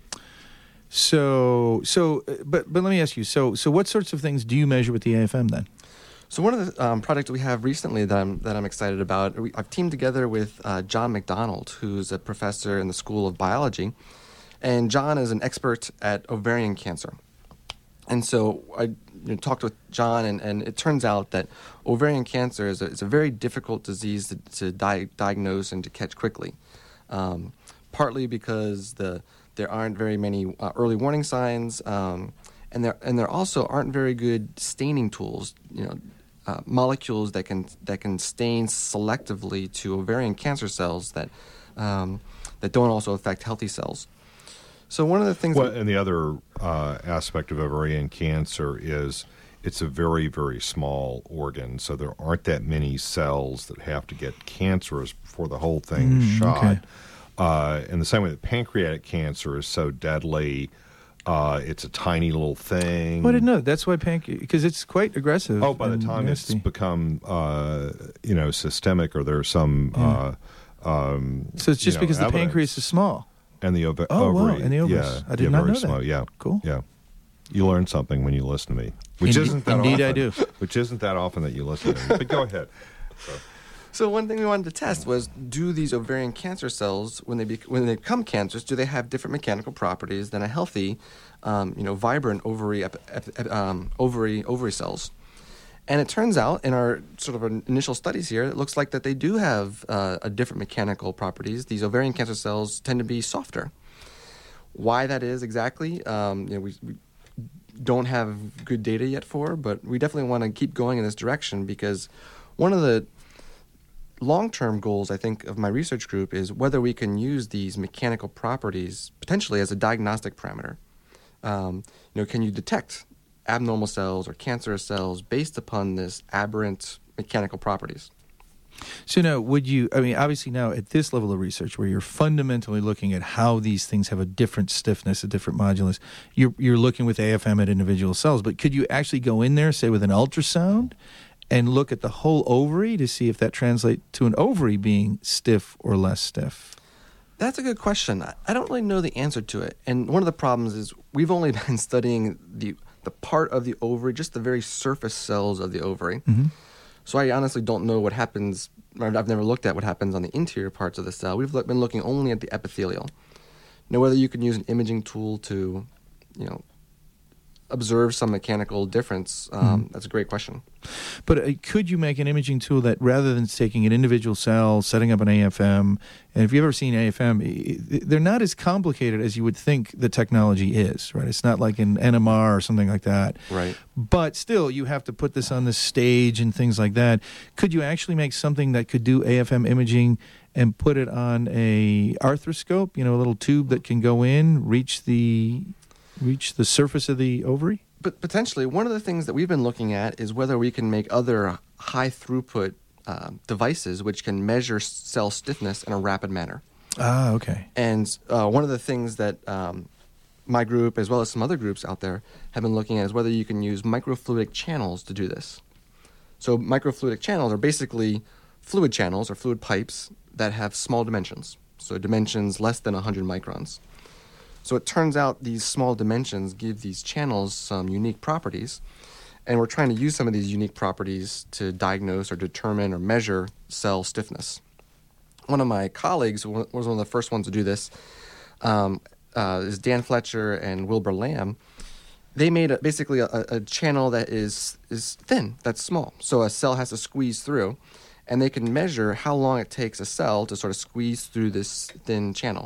So, so, uh, but but let me ask you. So, so what sorts of things do you measure with the A F M then? So one of the um, projects we have recently that I'm that I'm excited about, we, I've teamed together with uh, John McDonald, who's a professor in the School of Biology, and John is an expert at ovarian cancer. And so I you know, talked with John, and, and it turns out that ovarian cancer is a, it's a very difficult disease to, to di- diagnose and to catch quickly, um, partly because the there aren't very many uh, early warning signs, um, and there and there also aren't very good staining tools. You know, uh, molecules that can that can stain selectively to ovarian cancer cells that um, that don't also affect healthy cells. So one of the things. Well, that- and the other uh, aspect of ovarian cancer is it's a very, very small organ, so there aren't that many cells that have to get cancerous before the whole thing is Mm, shot. okay. Uh, in the same way that pancreatic cancer is so deadly, uh, it's a tiny little thing. Well, I didn't know that. That's why pancreas, because it's quite aggressive. Oh, by the and time nasty. it's become, uh, you know, systemic, or there's some. Yeah. Uh, um, So it's just you know, because the evidence. pancreas is small. And the ov- Oh, wow, ovary. and the ovaries. Yeah, I did yeah, not very know that. small. Yeah, Cool. Yeah, you learn something when you listen to me, which Indeed- isn't that indeed often. I do. Which isn't that often that you listen to me. But go ahead. So, So one thing we wanted to test was: do these ovarian cancer cells, when they bec when they become cancers, do they have different mechanical properties than a healthy, um, you know, vibrant ovary ep- ep- ep- um, ovary ovary cells? And it turns out, in our sort of our initial studies here, it looks like that they do have uh, a different mechanical properties. These ovarian cancer cells tend to be softer. Why that is exactly, um, you know, we, we don't have good data yet for, but we definitely want to keep going in this direction, because one of the long-term goals, I think, of my research group is whether we can use these mechanical properties potentially as a diagnostic parameter. Um, you know, can you detect abnormal cells or cancerous cells based upon this aberrant mechanical properties? So now, would you, I mean, obviously now at this level of research where you're fundamentally looking at how these things have a different stiffness, a different modulus, you're, you're looking with A F M at individual cells, but could you actually go in there, say with an ultrasound, and look at the whole ovary to see if that translates to an ovary being stiff or less stiff? That's a good question. I- I don't really know the answer to it. And one of the problems is we've only been studying the the part of the ovary, just the very surface cells of the ovary. Mm-hmm. So I honestly don't know what happens. I've never looked at what happens on the interior parts of the cell. We've look, been looking only at the epithelial. Now, whether you can use an imaging tool to, you know, observe some mechanical difference, um, Mm-hmm. that's a great question. But uh, could you make an imaging tool that, rather than taking an individual cell, setting up an A F M, and if you've ever seen A F M, i- i- they're not as complicated as you would think the technology is, right? It's not like an N M R or something like that. Right. But still, you have to put this on the stage and things like that. Could you actually make something that could do A F M imaging and put it on a arthroscope, you know, a little tube that can go in, reach the reach the surface of the ovary? But potentially, one of the things that we've been looking at is whether we can make other high throughput uh, devices which can measure s- cell stiffness in a rapid manner. Ah, okay. And uh, one of the things that um, my group, as well as some other groups out there, have been looking at is whether you can use microfluidic channels to do this. So microfluidic channels are basically fluid channels or fluid pipes that have small dimensions, so dimensions less than one hundred microns. So it turns out these small dimensions give these channels some unique properties, and we're trying to use some of these unique properties to diagnose or determine or measure cell stiffness. One of my colleagues wa- was one of the first ones to do this, um, uh, is Dan Fletcher and Wilbur Lamb. They made a, basically a, a channel that is, is thin, that's small, so a cell has to squeeze through, and they can measure how long it takes a cell to sort of squeeze through this thin channel.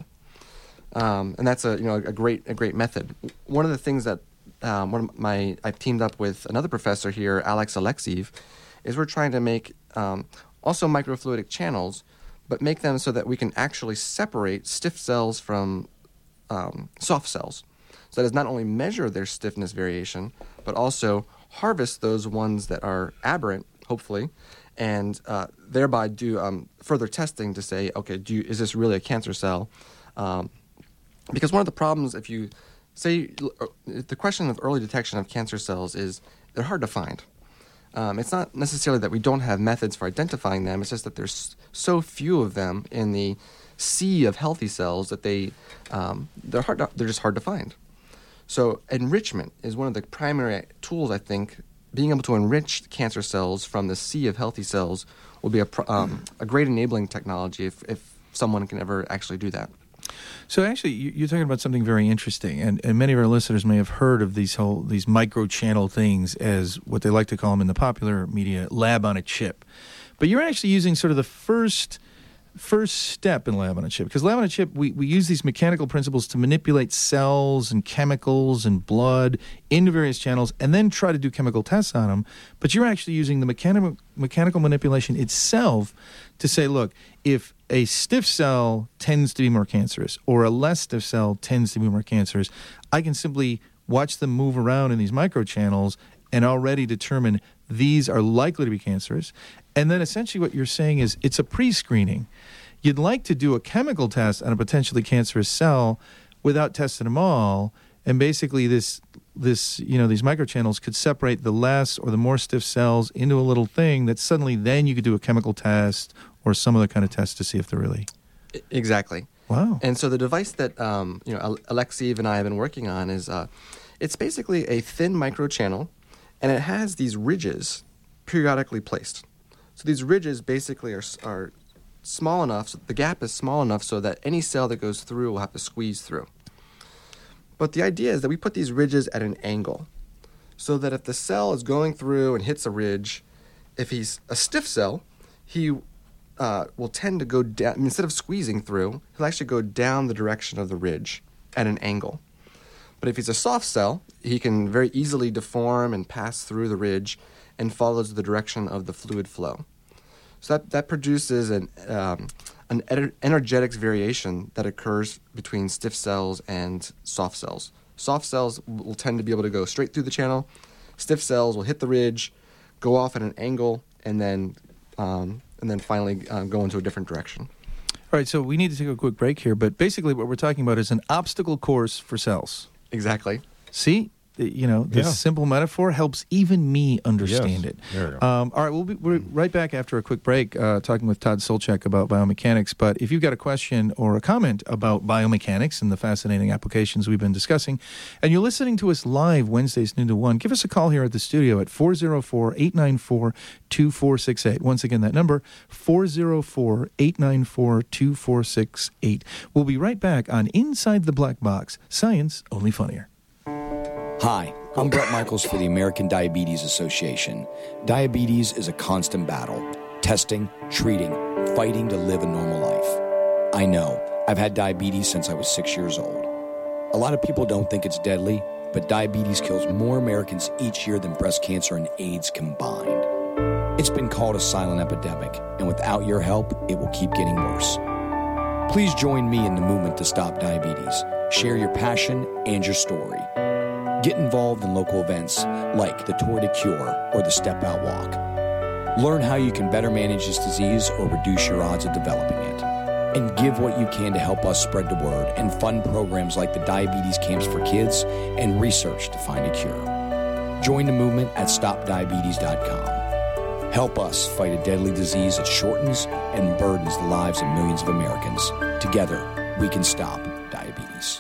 Um, and that's a you know a great a great method. One of the things that um, one of my I've teamed up with another professor here, Alex Alexiev, is we're trying to make um, also microfluidic channels, but make them so that we can actually separate stiff cells from um, soft cells. So that is not only measure their stiffness variation, but also harvest those ones that are aberrant, hopefully, and uh, thereby do um, further testing to say, okay, do you, is this really a cancer cell? Um, Because one of the problems, if you say, the question of early detection of cancer cells is they're hard to find. Um, it's not necessarily that we don't have methods for identifying them, it's just that there's so few of them in the sea of healthy cells that they, um, they're, hard to, they're just hard to find. So enrichment is one of the primary tools, I think. Being able to enrich cancer cells from the sea of healthy cells will be a, pro- um, a great enabling technology if, if someone can ever actually do that. So actually, you- you're talking about something very interesting, and, and many of our listeners may have heard of these whole these micro-channel things as what they like to call them in the popular media, lab on a chip. But you're actually using sort of the first first step in lab on a chip, because lab on a chip, we, we use these mechanical principles to manipulate cells and chemicals and blood into various channels and then try to do chemical tests on them. But you're actually using the mechanical mechanical manipulation itself to say, look, if a stiff cell tends to be more cancerous or a less stiff cell tends to be more cancerous, I can simply watch them move around in these microchannels and already determine these are likely to be cancerous. And then essentially what you're saying is it's a pre-screening. You'd like to do a chemical test on a potentially cancerous cell without testing them all, and basically this this you know these microchannels could separate the less or the more stiff cells into a little thing that suddenly then you could do a chemical test or some other kind of test to see if they're really Exactly. Wow. And so the device that um, you know Al- Alexeyev and I have been working on is uh, it's basically a thin microchannel, and it has these ridges periodically placed. So these ridges basically are are small enough, so the gap is small enough so that any cell that goes through will have to squeeze through. But the idea is that we put these ridges at an angle, so that if the cell is going through and hits a ridge, if he's a stiff cell, he uh, will tend to go down. I mean, instead of squeezing through, he'll actually go down the direction of the ridge at an angle. But if he's a soft cell, he can very easily deform and pass through the ridge and follows the direction of the fluid flow. So that, that produces an, um, an ener- energetics variation that occurs between stiff cells and soft cells. Soft cells will tend to be able to go straight through the channel. Stiff cells will hit the ridge, go off at an angle, and then um, and then finally uh, go into a different direction. All right, so we need to take a quick break here, but basically what we're talking about is an obstacle course for cells. Exactly. See? You know, this Yeah. simple metaphor helps even me understand Yes. it. There you go. Um, all right, we'll be we're right back after a quick break uh, talking with Todd Solchek about biomechanics. But if you've got a question or a comment about biomechanics and the fascinating applications we've been discussing, and you're listening to us live Wednesdays noon to one, give us a call here at the studio at four oh four, eight nine four, two four six eight. Once again, that number, four oh four, eight nine four, two four six eight. We'll be right back on Inside the Black Box, Science Only Funnier. Hi, I'm Brett Michaels for the American Diabetes Association. Diabetes is a constant battle. Testing, treating, fighting to live a normal life. I know, I've had diabetes since I was six years old. A lot of people don't think it's deadly, but diabetes kills more Americans each year than breast cancer and AIDS combined. It's been called a silent epidemic, and without your help, it will keep getting worse. Please join me in the movement to stop diabetes. Share your passion and your story. Get involved in local events like the Tour de Cure or the Step Out Walk. Learn how you can better manage this disease or reduce your odds of developing it. And give what you can to help us spread the word and fund programs like the Diabetes Camps for Kids and research to find a cure. Join the movement at stop diabetes dot com. Help us fight a deadly disease that shortens and burdens the lives of millions of Americans. Together, we can stop diabetes.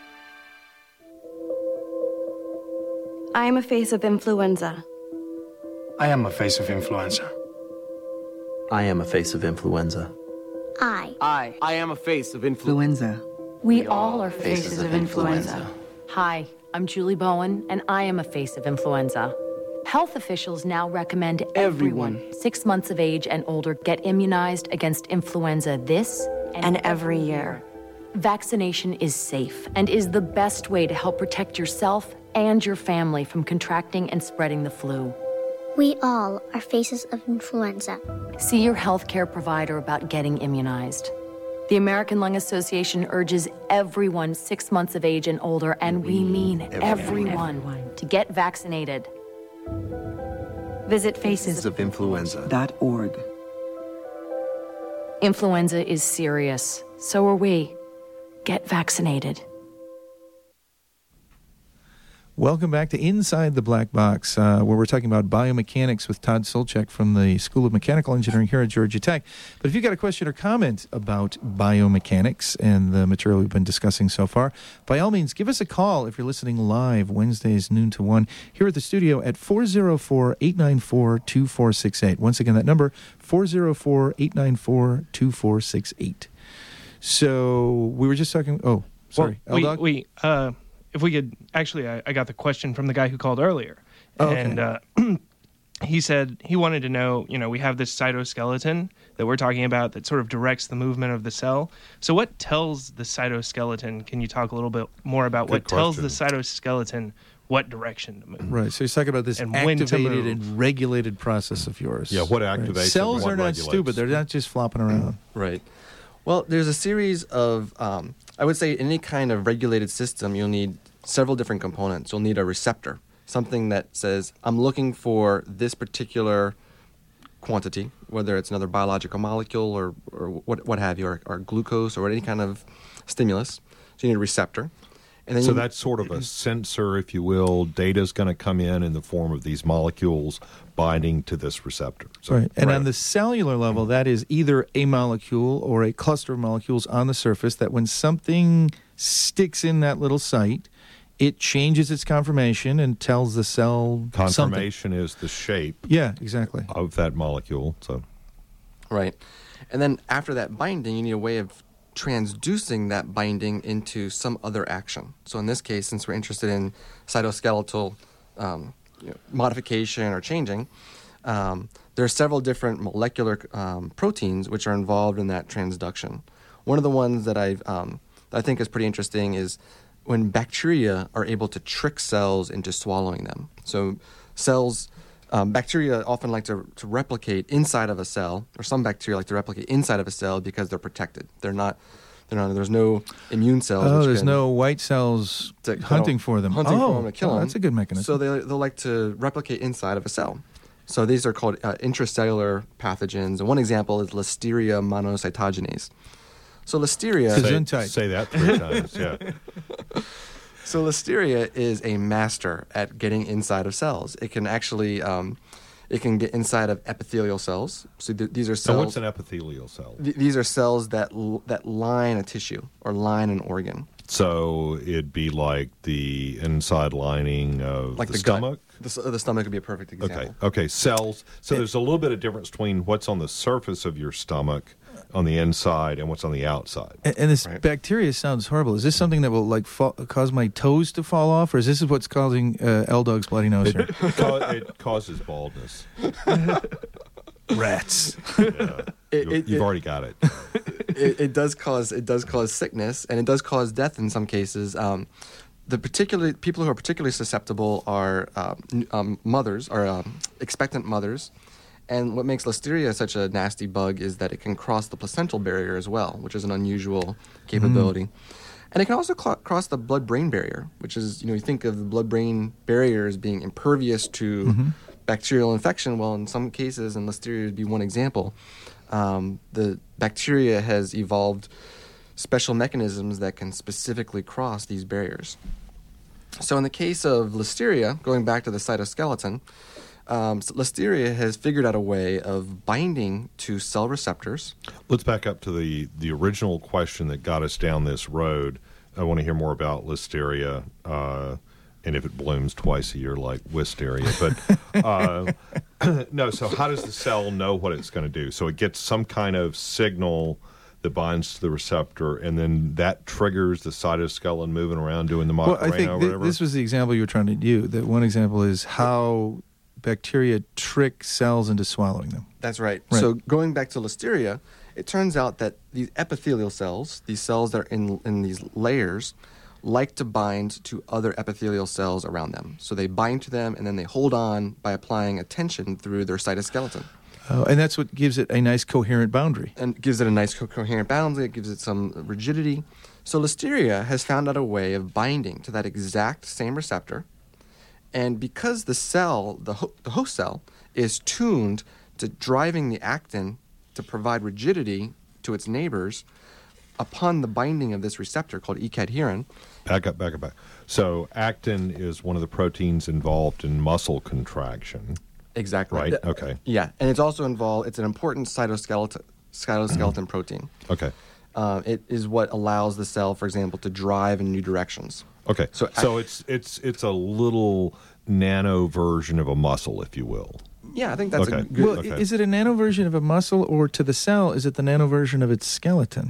I am a face of influenza. I am a face of influenza. I am a face of influenza. I. I. I am a face of influenza. We, we all are faces, faces of, of influenza. influenza. Hi, I'm Julie Bowen, and I am a face of influenza. Health officials now recommend everyone, everyone six months of age and older get immunized against influenza this and, and every year. Vaccination is safe and is the best way to help protect yourself and your family from contracting and spreading the flu. We all are faces of influenza. See your healthcare provider about getting immunized. The American Lung Association urges everyone six months of age and older, and we mean everyone, everyone. to get vaccinated. Visit faces of influenza dot org. Influenza is serious. So are we. Get vaccinated. Welcome back to Inside the Black Box, uh, where we're talking about biomechanics with Todd Solchek from the School of Mechanical Engineering here at Georgia Tech. But if you've got a question or comment about biomechanics and the material we've been discussing so far, by all means, give us a call if you're listening live Wednesdays noon to one here at the studio at four oh four, eight nine four, two four six eight. Once again, that number, four oh four, eight nine four, two four six eight. So we were just talking, oh, sorry, well, L-Dog? We, we, uh, if we could, actually, I, I got the question from the guy who called earlier. Oh, okay. And uh, he said he wanted to know, you know, we have this cytoskeleton that we're talking about that sort of directs the movement of the cell. So what tells the cytoskeleton? Can you talk a little bit more about Good what tells the question. cytoskeleton what direction to move? Right, so you're talking about this And when to activated move. and regulated process of yours. Yeah, what Right. activates it, Cells what are not regulates. stupid. They're not just flopping around. Right. Well, there's a series of, um, I would say in any kind of regulated system, you'll need several different components. You'll need a receptor. something that says, I'm looking for this particular quantity, whether it's another biological molecule or, or what, what have you, or, or glucose or any kind of stimulus. So you need a receptor. And then so you, that's sort of a sensor, if you will. Data's going to come in in the form of these molecules binding to this receptor. So, right. And on the cellular level, that is either a molecule or a cluster of molecules on the surface that when something sticks in that little site, it changes its conformation and tells the cell Conformation something. is the shape yeah, exactly. of that molecule. So, Right. And then after that binding, you need a way of transducing that binding into some other action. So in this case, since we're interested in cytoskeletal um, you know, modification or changing, um, there are several different molecular um, proteins which are involved in that transduction. One of the ones that, I've, um, that I think is pretty interesting is when bacteria are able to trick cells into swallowing them. So cells, um, bacteria often like to, to replicate inside of a cell, or some bacteria like to replicate inside of a cell because they're protected. They're not, they're not there's no immune cells. Oh, which there's can, no white cells to, hunting for them. Hunting oh, for them to kill oh, them. that's a good mechanism. So they, they'll like to replicate inside of a cell. So these are called uh, intracellular pathogens. And one example is Listeria monocytogenes. So Listeria... Say, say that three times, yeah. So Listeria is a master at getting inside of cells. It can actually... Um, it can get inside of epithelial cells. So th- these are cells... So what's an epithelial cell? Th- these are cells that l- that line a tissue or line an organ. So it'd be like the inside lining of Like the, the stomach? Gut. The, the stomach would be a perfect example. Okay, okay, cells. So there's a little bit of difference between what's on the surface of your stomach on the inside and what's on the outside. And, and this right. bacteria sounds horrible. Is this something that will like fall, cause my toes to fall off, or is this what's causing uh, L-Dog's bloody nose It, here? ca- it causes baldness. Rats. Yeah. It, you, it, you've it, already got it. it. It does cause it does cause sickness, and it does cause death in some cases. Um, the particular people who are particularly susceptible are um, um, mothers, or um, expectant mothers. And what makes Listeria such a nasty bug is that it can cross the placental barrier as well, which is an unusual capability. Mm. And it can also cl- cross the blood-brain barrier, which is, you know, you think of the blood-brain barrier as being impervious to mm-hmm. bacterial infection. Well, in some cases, and Listeria would be one example, um, the bacteria has evolved special mechanisms that can specifically cross these barriers. So in the case of Listeria, going back to the cytoskeleton, Um, so Listeria has figured out a way of binding to cell receptors. Let's back up to the, the original question that got us down this road. I want to hear more about Listeria, uh, and if it blooms twice a year like Wisteria. But uh, no, so how does the cell know what it's going to do? So it gets some kind of signal that binds to the receptor, and then that triggers the cytoskeleton moving around doing the Macarena well, I think or th- whatever? This was the example you were trying to do. That one example is how bacteria trick cells into swallowing them. That's right. right. So going back to Listeria, it turns out that these epithelial cells, these cells that are in, in these layers, like to bind to other epithelial cells around them. So they bind to them, and then they hold on by applying a tension through their cytoskeleton. Oh, and that's what gives it a nice coherent boundary. And gives it a nice co- coherent boundary. It gives it some rigidity. So Listeria has found out a way of binding to that exact same receptor. And because the cell, the, ho- the host cell, is tuned to driving the actin to provide rigidity to its neighbors, upon the binding of this receptor called E-cadherin. Back up, back up, back. So actin is one of the proteins involved in muscle contraction. Exactly. Right? The, okay. Yeah, and it's also involved, it's an important cytoskeleton, cytoskeleton protein. Okay. Uh, it is what allows the cell, for example, to drive in new directions. Okay, so, so it's it's it's a little nano version of a muscle, if you will. Yeah, I think that's okay. a good... Well, okay. is it a nano version of a muscle, or to the cell, is it the nano version of its skeleton?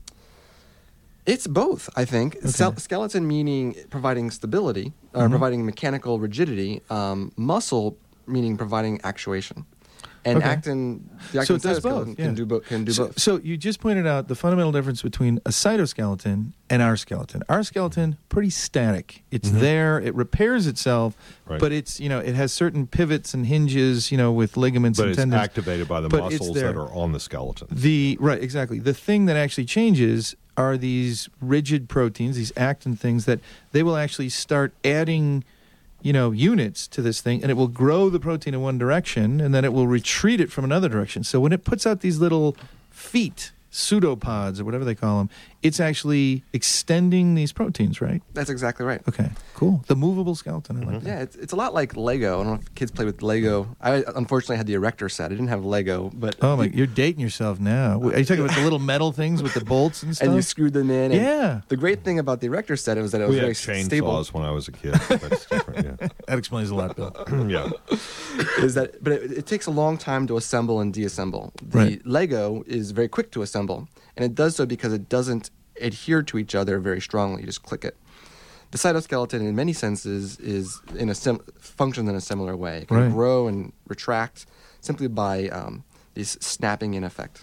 It's both, I think. Okay. Cell, skeleton meaning providing stability, or mm-hmm. providing mechanical rigidity. Um, muscle meaning providing actuation. And okay. actin, the actin so it does both. Yeah. Can do, bo- can do so, both. So you just pointed out the fundamental difference between a cytoskeleton and our skeleton. Our skeleton, pretty static. It's mm-hmm. there. It repairs itself, right. but it's you know it has certain pivots and hinges, you know, with ligaments but and it's tendons. activated by the but muscles that are on the skeleton. The right, exactly. The thing that actually changes are these rigid proteins, these actin things that they will actually start adding you know, units to this thing, and it will grow the protein in one direction, and then it will retreat it from another direction. So when it puts out these little feet, pseudopods or whatever they call them, it's actually extending these proteins, right? That's exactly right. Okay, cool. The movable skeleton. I like that. Yeah, it's, it's a lot like Lego. I don't know if kids play with Lego. I unfortunately had the Erector set. I didn't have Lego, but Oh my! You're dating yourself now. Are you talking about the little metal things with the bolts and stuff? and you screwed them in. And Yeah. The great thing about the Erector set was that it was We very had chainsaws stable. when I was a kid. But that's different. Yeah. That explains a lot, Bill. yeah. Is that? But it, it takes a long time to assemble and deassemble. The Right. Lego is very quick to assemble, and it does so because it doesn't adhere to each other very strongly. You just click it. The cytoskeleton, in many senses, is in a sim- functions in a similar way. It can Right. grow and retract simply by um, this snapping in effect.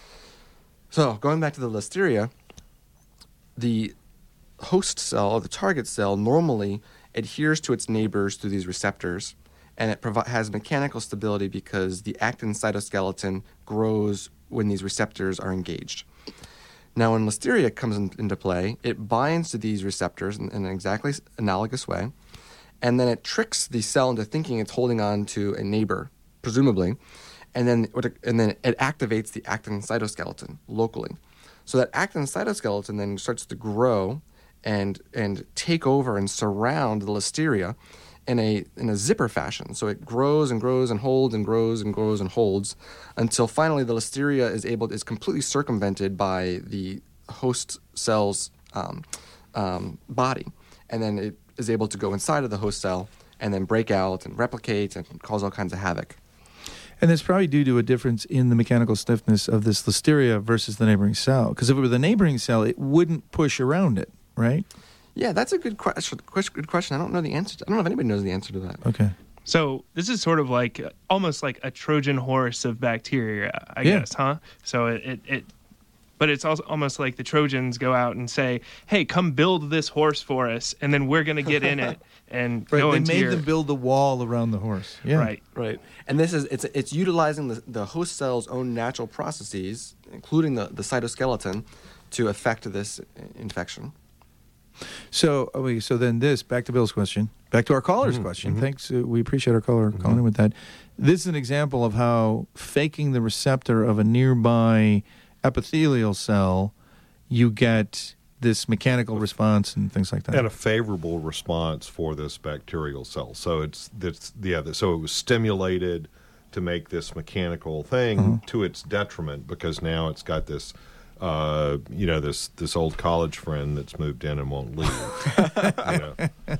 So, going back to the listeria, the host cell, or the target cell, normally adheres to its neighbors through these receptors, and it provi- has mechanical stability because the actin cytoskeleton grows when these receptors are engaged. Now, when listeria comes in, into play, it binds to these receptors in, in an exactly s- analogous way, and then it tricks the cell into thinking it's holding on to a neighbor, presumably, and then what it, and then it activates the actin cytoskeleton locally. So that actin cytoskeleton then starts to grow and and take over and surround the listeria in a in a zipper fashion. So it grows and grows and holds and grows and grows and holds until finally the listeria is able is completely circumvented by the host cell's um, um, body, and then it is able to go inside of the host cell and then break out and replicate and cause all kinds of havoc. And it's probably due to a difference in the mechanical stiffness of this listeria versus the neighboring cell. Because if it were the neighboring cell, it wouldn't push around it, right? Yeah, that's a good question. Good question. I don't know the answer. To, I don't know if anybody knows the answer to that. Okay. So this is sort of like uh, almost like a Trojan horse of bacteria, I Yeah. guess, huh? So it, it, it, but it's also almost like the Trojans go out and say, "Hey, come build this horse for us, and then we're going to get in it and Right, go they into made your." them build the wall around the horse. Yeah. Right. Right. And this is it's it's utilizing the, the host cell's own natural processes, including the, the cytoskeleton, to affect this infection. So, okay, so then this, back to Bill's question, back to our caller's Mm-hmm, question. Thanks. Uh, we appreciate our caller calling in with that. This is an example of how faking the receptor of a nearby epithelial cell, you get this mechanical response and things like that. And a favorable response for this bacterial cell. So it's that's yeah. So it was stimulated to make this mechanical thing Uh-huh. to its detriment because now it's got this, uh, you know, this this old college friend that's moved in and won't leave. you know.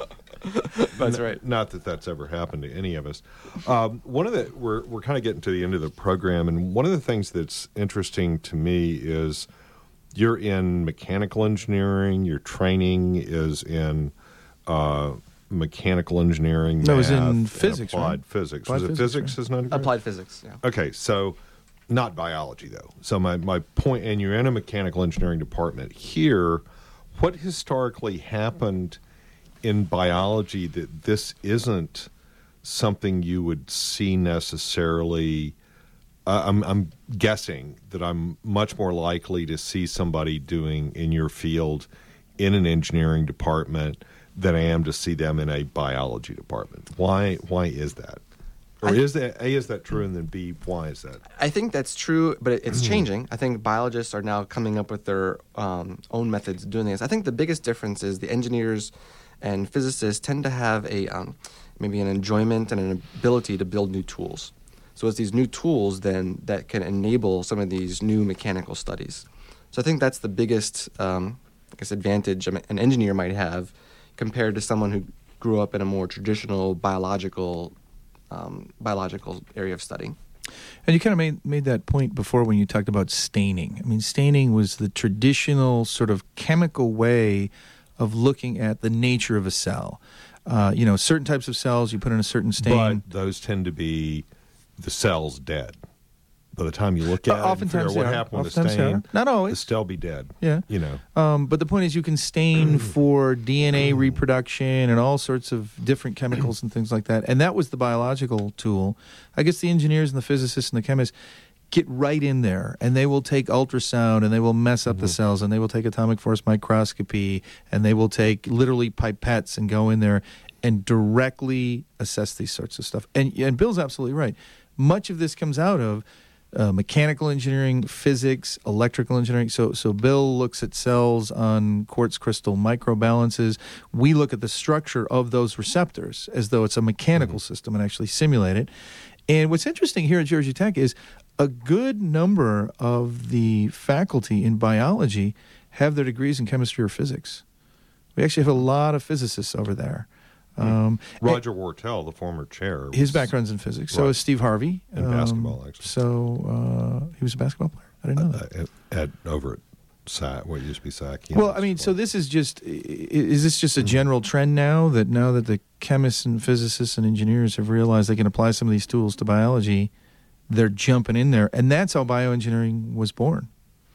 That's right. Not that that's ever happened to any of us. Um, one of the we're we're kind of getting to the end of the program, and one of the things that's interesting to me is you're in mechanical engineering. Your training is in uh, mechanical engineering. No, it was math, in and physics, applied right? physics. Applied was it physics, physics right? as an undergrad? Applied physics, yeah. Okay, so not biology though. So my my point, and you're in a mechanical engineering department here. What historically happened in biology that this isn't something you would see necessarily? Uh, I'm, I'm guessing that I'm much more likely to see somebody doing in your field in an engineering department than I am to see them in a biology department. Why? Why is that? Or I- is that A? Is that true? And then B? Why is that? I think that's true, but it- it's changing. I think biologists are now coming up with their um, own methods of doing this. I think the biggest difference is the engineers and physicists tend to have a um, maybe an enjoyment and an ability to build new tools. So it's these new tools then that can enable some of these new mechanical studies. So I think that's the biggest, um, I guess, advantage an engineer might have compared to someone who grew up in a more traditional biological um, biological area of study. And you kind of made made that point before when you talked about staining. I mean, staining was the traditional sort of chemical way of looking at the nature of a cell. Uh, you know, certain types of cells you put in a certain stain. But those tend to be the cell's dead. By the time you look at Uh, it and oftentimes figure out what they are. happened with the Oftentimes they stain, are. Not always. the cell be dead. Yeah. You know. Um, but the point is you can stain for D N A reproduction and all sorts of different chemicals and things like that. And that was the biological tool. I guess the engineers and the physicists and the chemists get right in there, and they will take ultrasound, and they will mess up the cells, and they will take atomic force microscopy, and they will take literally pipettes and go in there. and directly assess these sorts of stuff. And, and Bill's absolutely right. Much of this comes out of uh, mechanical engineering, physics, electrical engineering. So, so Bill looks at cells on quartz crystal microbalances. We look at the structure of those receptors as though it's a mechanical mm-hmm. system and actually simulate it. And what's interesting here at Georgia Tech is a good number of the faculty in biology have their degrees in chemistry or physics. We actually have a lot of physicists over there. Um, Roger Wartell, the former chair, was, his background's in physics. So right. is Steve Harvey. In um, basketball, actually. So uh, he was a basketball player? I didn't know that. Uh, at, at, over at S A C, what used to be S A C. Well, I mean, so this is just, is this just a general trend now that now that the chemists and physicists and engineers have realized they can apply some of these tools to biology, they're jumping in there, and that's how bioengineering was born?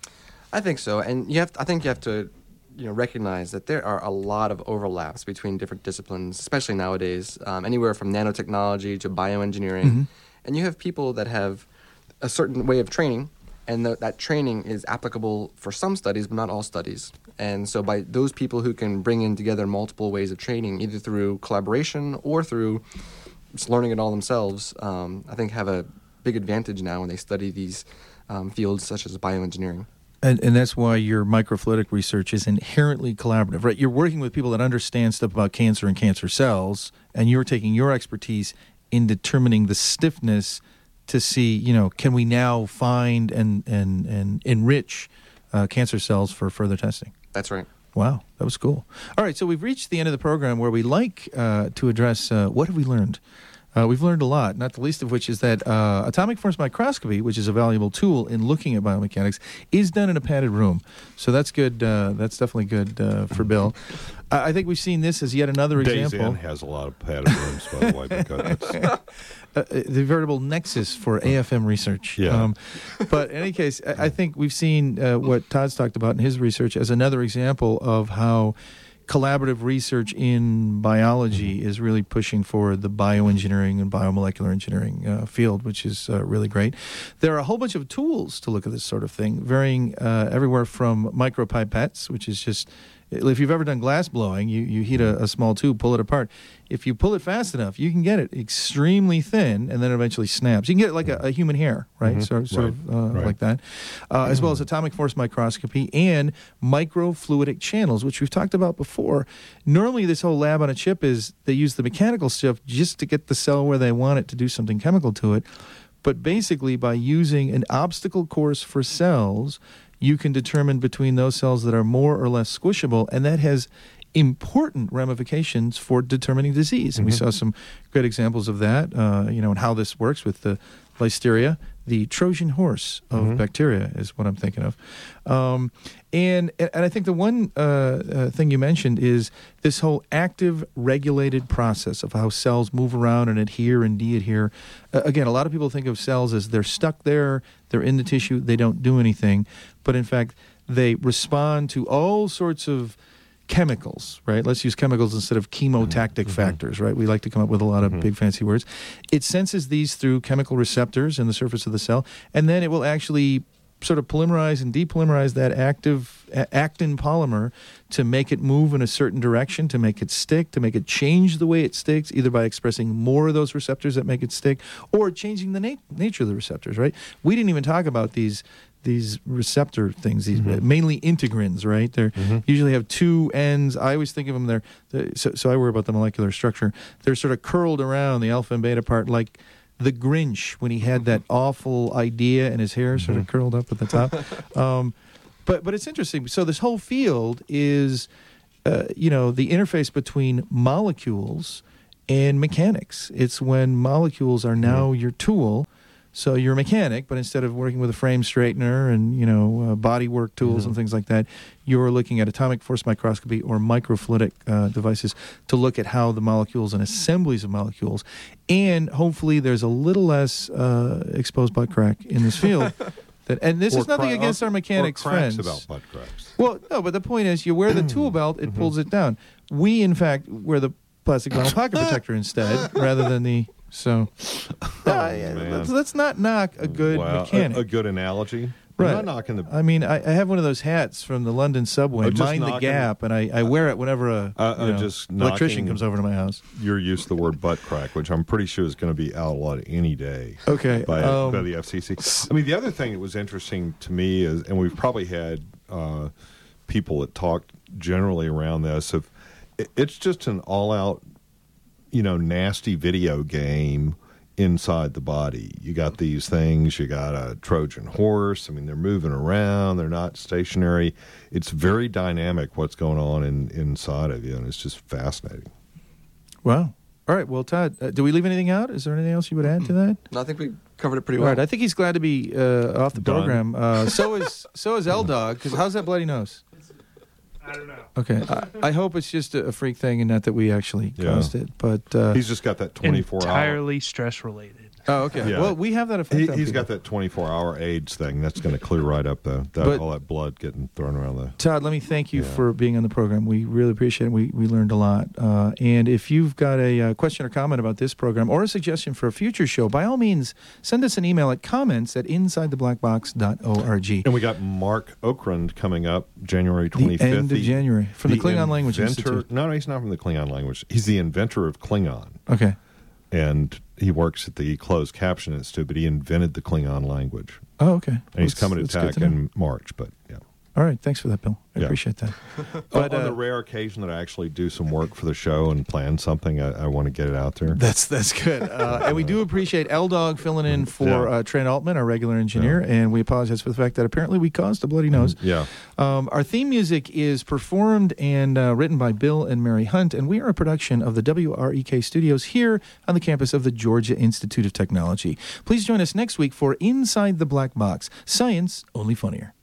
I think so, and you have. To, I think you have to, you know, recognize that there are a lot of overlaps between different disciplines, especially nowadays. Um, anywhere from nanotechnology to bioengineering, Mm-hmm. and you have people that have a certain way of training, and the, that training is applicable for some studies, but not all studies. And so, by those people who can bring in together multiple ways of training, either through collaboration or through just learning it all themselves, um, I think have a big advantage now when they study these um, fields such as bioengineering. And, and that's why your microfluidic research is inherently collaborative, right? You're working with people that understand stuff about cancer and cancer cells, and you're taking your expertise in determining the stiffness to see, you know, can we now find and and, and enrich uh, cancer cells for further testing? That's right. Wow, that was cool. All right, so we've reached the end of the program where we like uh, to address uh, what have we learned? Uh, we've learned a lot, not the least of which is that uh, atomic force microscopy, which is a valuable tool in looking at biomechanics, is done in a padded room. So that's good. Uh, that's definitely good uh, for Bill. I, I think we've seen this as yet another Days example. Inn has a lot of padded rooms, by the way, because it's... Uh, the veritable nexus for A F M research. Yeah. Um, but in any case, I, I think we've seen uh, what Todd's talked about in his research as another example of how collaborative research in biology is really pushing for the bioengineering and biomolecular engineering uh, field, which is uh, really great. There are a whole bunch of tools to look at this sort of thing, varying uh, everywhere from micropipettes, which is just, if you've ever done glass blowing, you, you heat a, a small tube, pull it apart. If you pull it fast enough, you can get it extremely thin, and then it eventually snaps. You can get it like a, a human hair, right? Mm-hmm. Sort, sort Right. of uh, Right. like that. Uh, as well as atomic force microscopy and microfluidic channels, which we've talked about before. Normally, this whole lab on a chip is they use the mechanical stuff just to get the cell where they want it to do something chemical to it. But basically, by using an obstacle course for cells, you can determine between those cells that are more or less squishable, and that has important ramifications for determining disease. And we Mm-hmm. saw some great examples of that, uh, you know, and how this works with the Listeria, the Trojan horse of Mm-hmm. bacteria is what I'm thinking of. Um, and and I think the one uh, uh, thing you mentioned is this whole active regulated process of how cells move around and adhere and de-adhere. Uh, again, a lot of people think of cells as they're stuck there, they're in the tissue, they don't do anything. But in fact, they respond to all sorts of chemicals, right? Let's use chemicals instead of chemotactic Mm-hmm. factors, right? We like to come up with a lot of Mhm. big fancy words. It senses these through chemical receptors in the surface of the cell, and then it will actually sort of polymerize and depolymerize that active a- actin polymer to make it move in a certain direction, to make it stick, to make it change the way it sticks, either by expressing more of those receptors that make it stick or changing the na- nature of the receptors, right? We didn't even talk about these these receptor things, these Mhm. mainly integrins, right? They Mhm. usually have two ends. I always think of them, they're, they're so, so I worry about the molecular structure. They're sort of curled around the alpha and beta part, like the Grinch when he had that awful idea and his hair sort of curled up at the top. Um, but but it's interesting. So this whole field is, uh, you know, the interface between molecules and mechanics. It's when molecules are now your tool. So you're a mechanic, but instead of working with a frame straightener and, you know, uh, body work tools Mhm. and things like that, you're looking at atomic force microscopy or microfluidic uh, devices to look at how the molecules and assemblies of molecules, and hopefully there's a little less uh, exposed butt crack in this field. That, and this Or is nothing cra- against our mechanics or cracks friends. about butt cracks. Well, no, but the point is, you wear the tool belt, it pulls it down. We, in fact, wear the plastic vinyl pocket protector instead, rather than the so. Uh, yeah, man. let's, let's not knock a good Wow, mechanic. A, a good analogy. I'm Right. not knocking the. I mean, I, I have one of those hats from the London subway, Oh, just Mind the knocking- Gap, and I, I wear it whenever a Uh, you uh, know, just electrician knocking- comes over to my house. Your use of the word butt crack, which I'm pretty sure is going to be outlawed any day. Okay, By, um, by the F C C. I mean, the other thing that was interesting to me is, and we've probably had uh, people that talked generally around this, of it- it's just an all-out, you know, nasty video game inside the body. You got these things, you got a Trojan horse. I mean, they're moving around, they're not stationary. It's very dynamic what's going on in, inside of you, and it's just fascinating. Wow. All right. Well, Todd, uh, do we leave anything out? Is there anything else you would add to that? No, I think we covered it pretty All well. right. I think he's glad to be uh, off the Done. program. Uh, so is so is L Dog. Because how's that bloody nose? I don't know. Okay. I, I hope it's just a, a freak thing and not that we actually Yeah. caused it. But uh, He's just got that twenty-four hour. Entirely stress related. oh, okay. Yeah. Well, we have that effect. He, on he's people. got that twenty-four hour AIDS thing. That's going to clear right up the that, But- all that blood getting thrown around the. Todd, let me thank you Yeah. for being on the program. We really appreciate it. We, we learned a lot. Uh, and if you've got a uh, question or comment about this program or a suggestion for a future show, by all means, send us an email at comments at inside the black box dot org. And we got Mark Okrand coming up January The twenty-fifth. end of January from the Klingon Language inventor- Institute. No, no, he's not from the Klingon language. He's the inventor of Klingon. Okay. And he works at the Closed Caption Institute, but he invented the Klingon language. Oh, okay. And he's That's- coming to that's good TAC to know. in March, but yeah. All right. Thanks for that, Bill. I Yeah. appreciate that. But But, on uh, the rare occasion that I actually do some work for the show and plan something, I, I want to get it out there. That's that's good. Uh, and we do appreciate L Dog filling in for Yeah. uh, Trent Altman, our regular engineer. And we apologize for the fact that apparently we caused a bloody nose. Yeah. Um, our theme music is performed and uh, written by Bill and Mary Hunt, and we are a production of the W R E K studios here on the campus of the Georgia Institute of Technology. Please join us next week for Inside the Black Box, Science Only Funnier.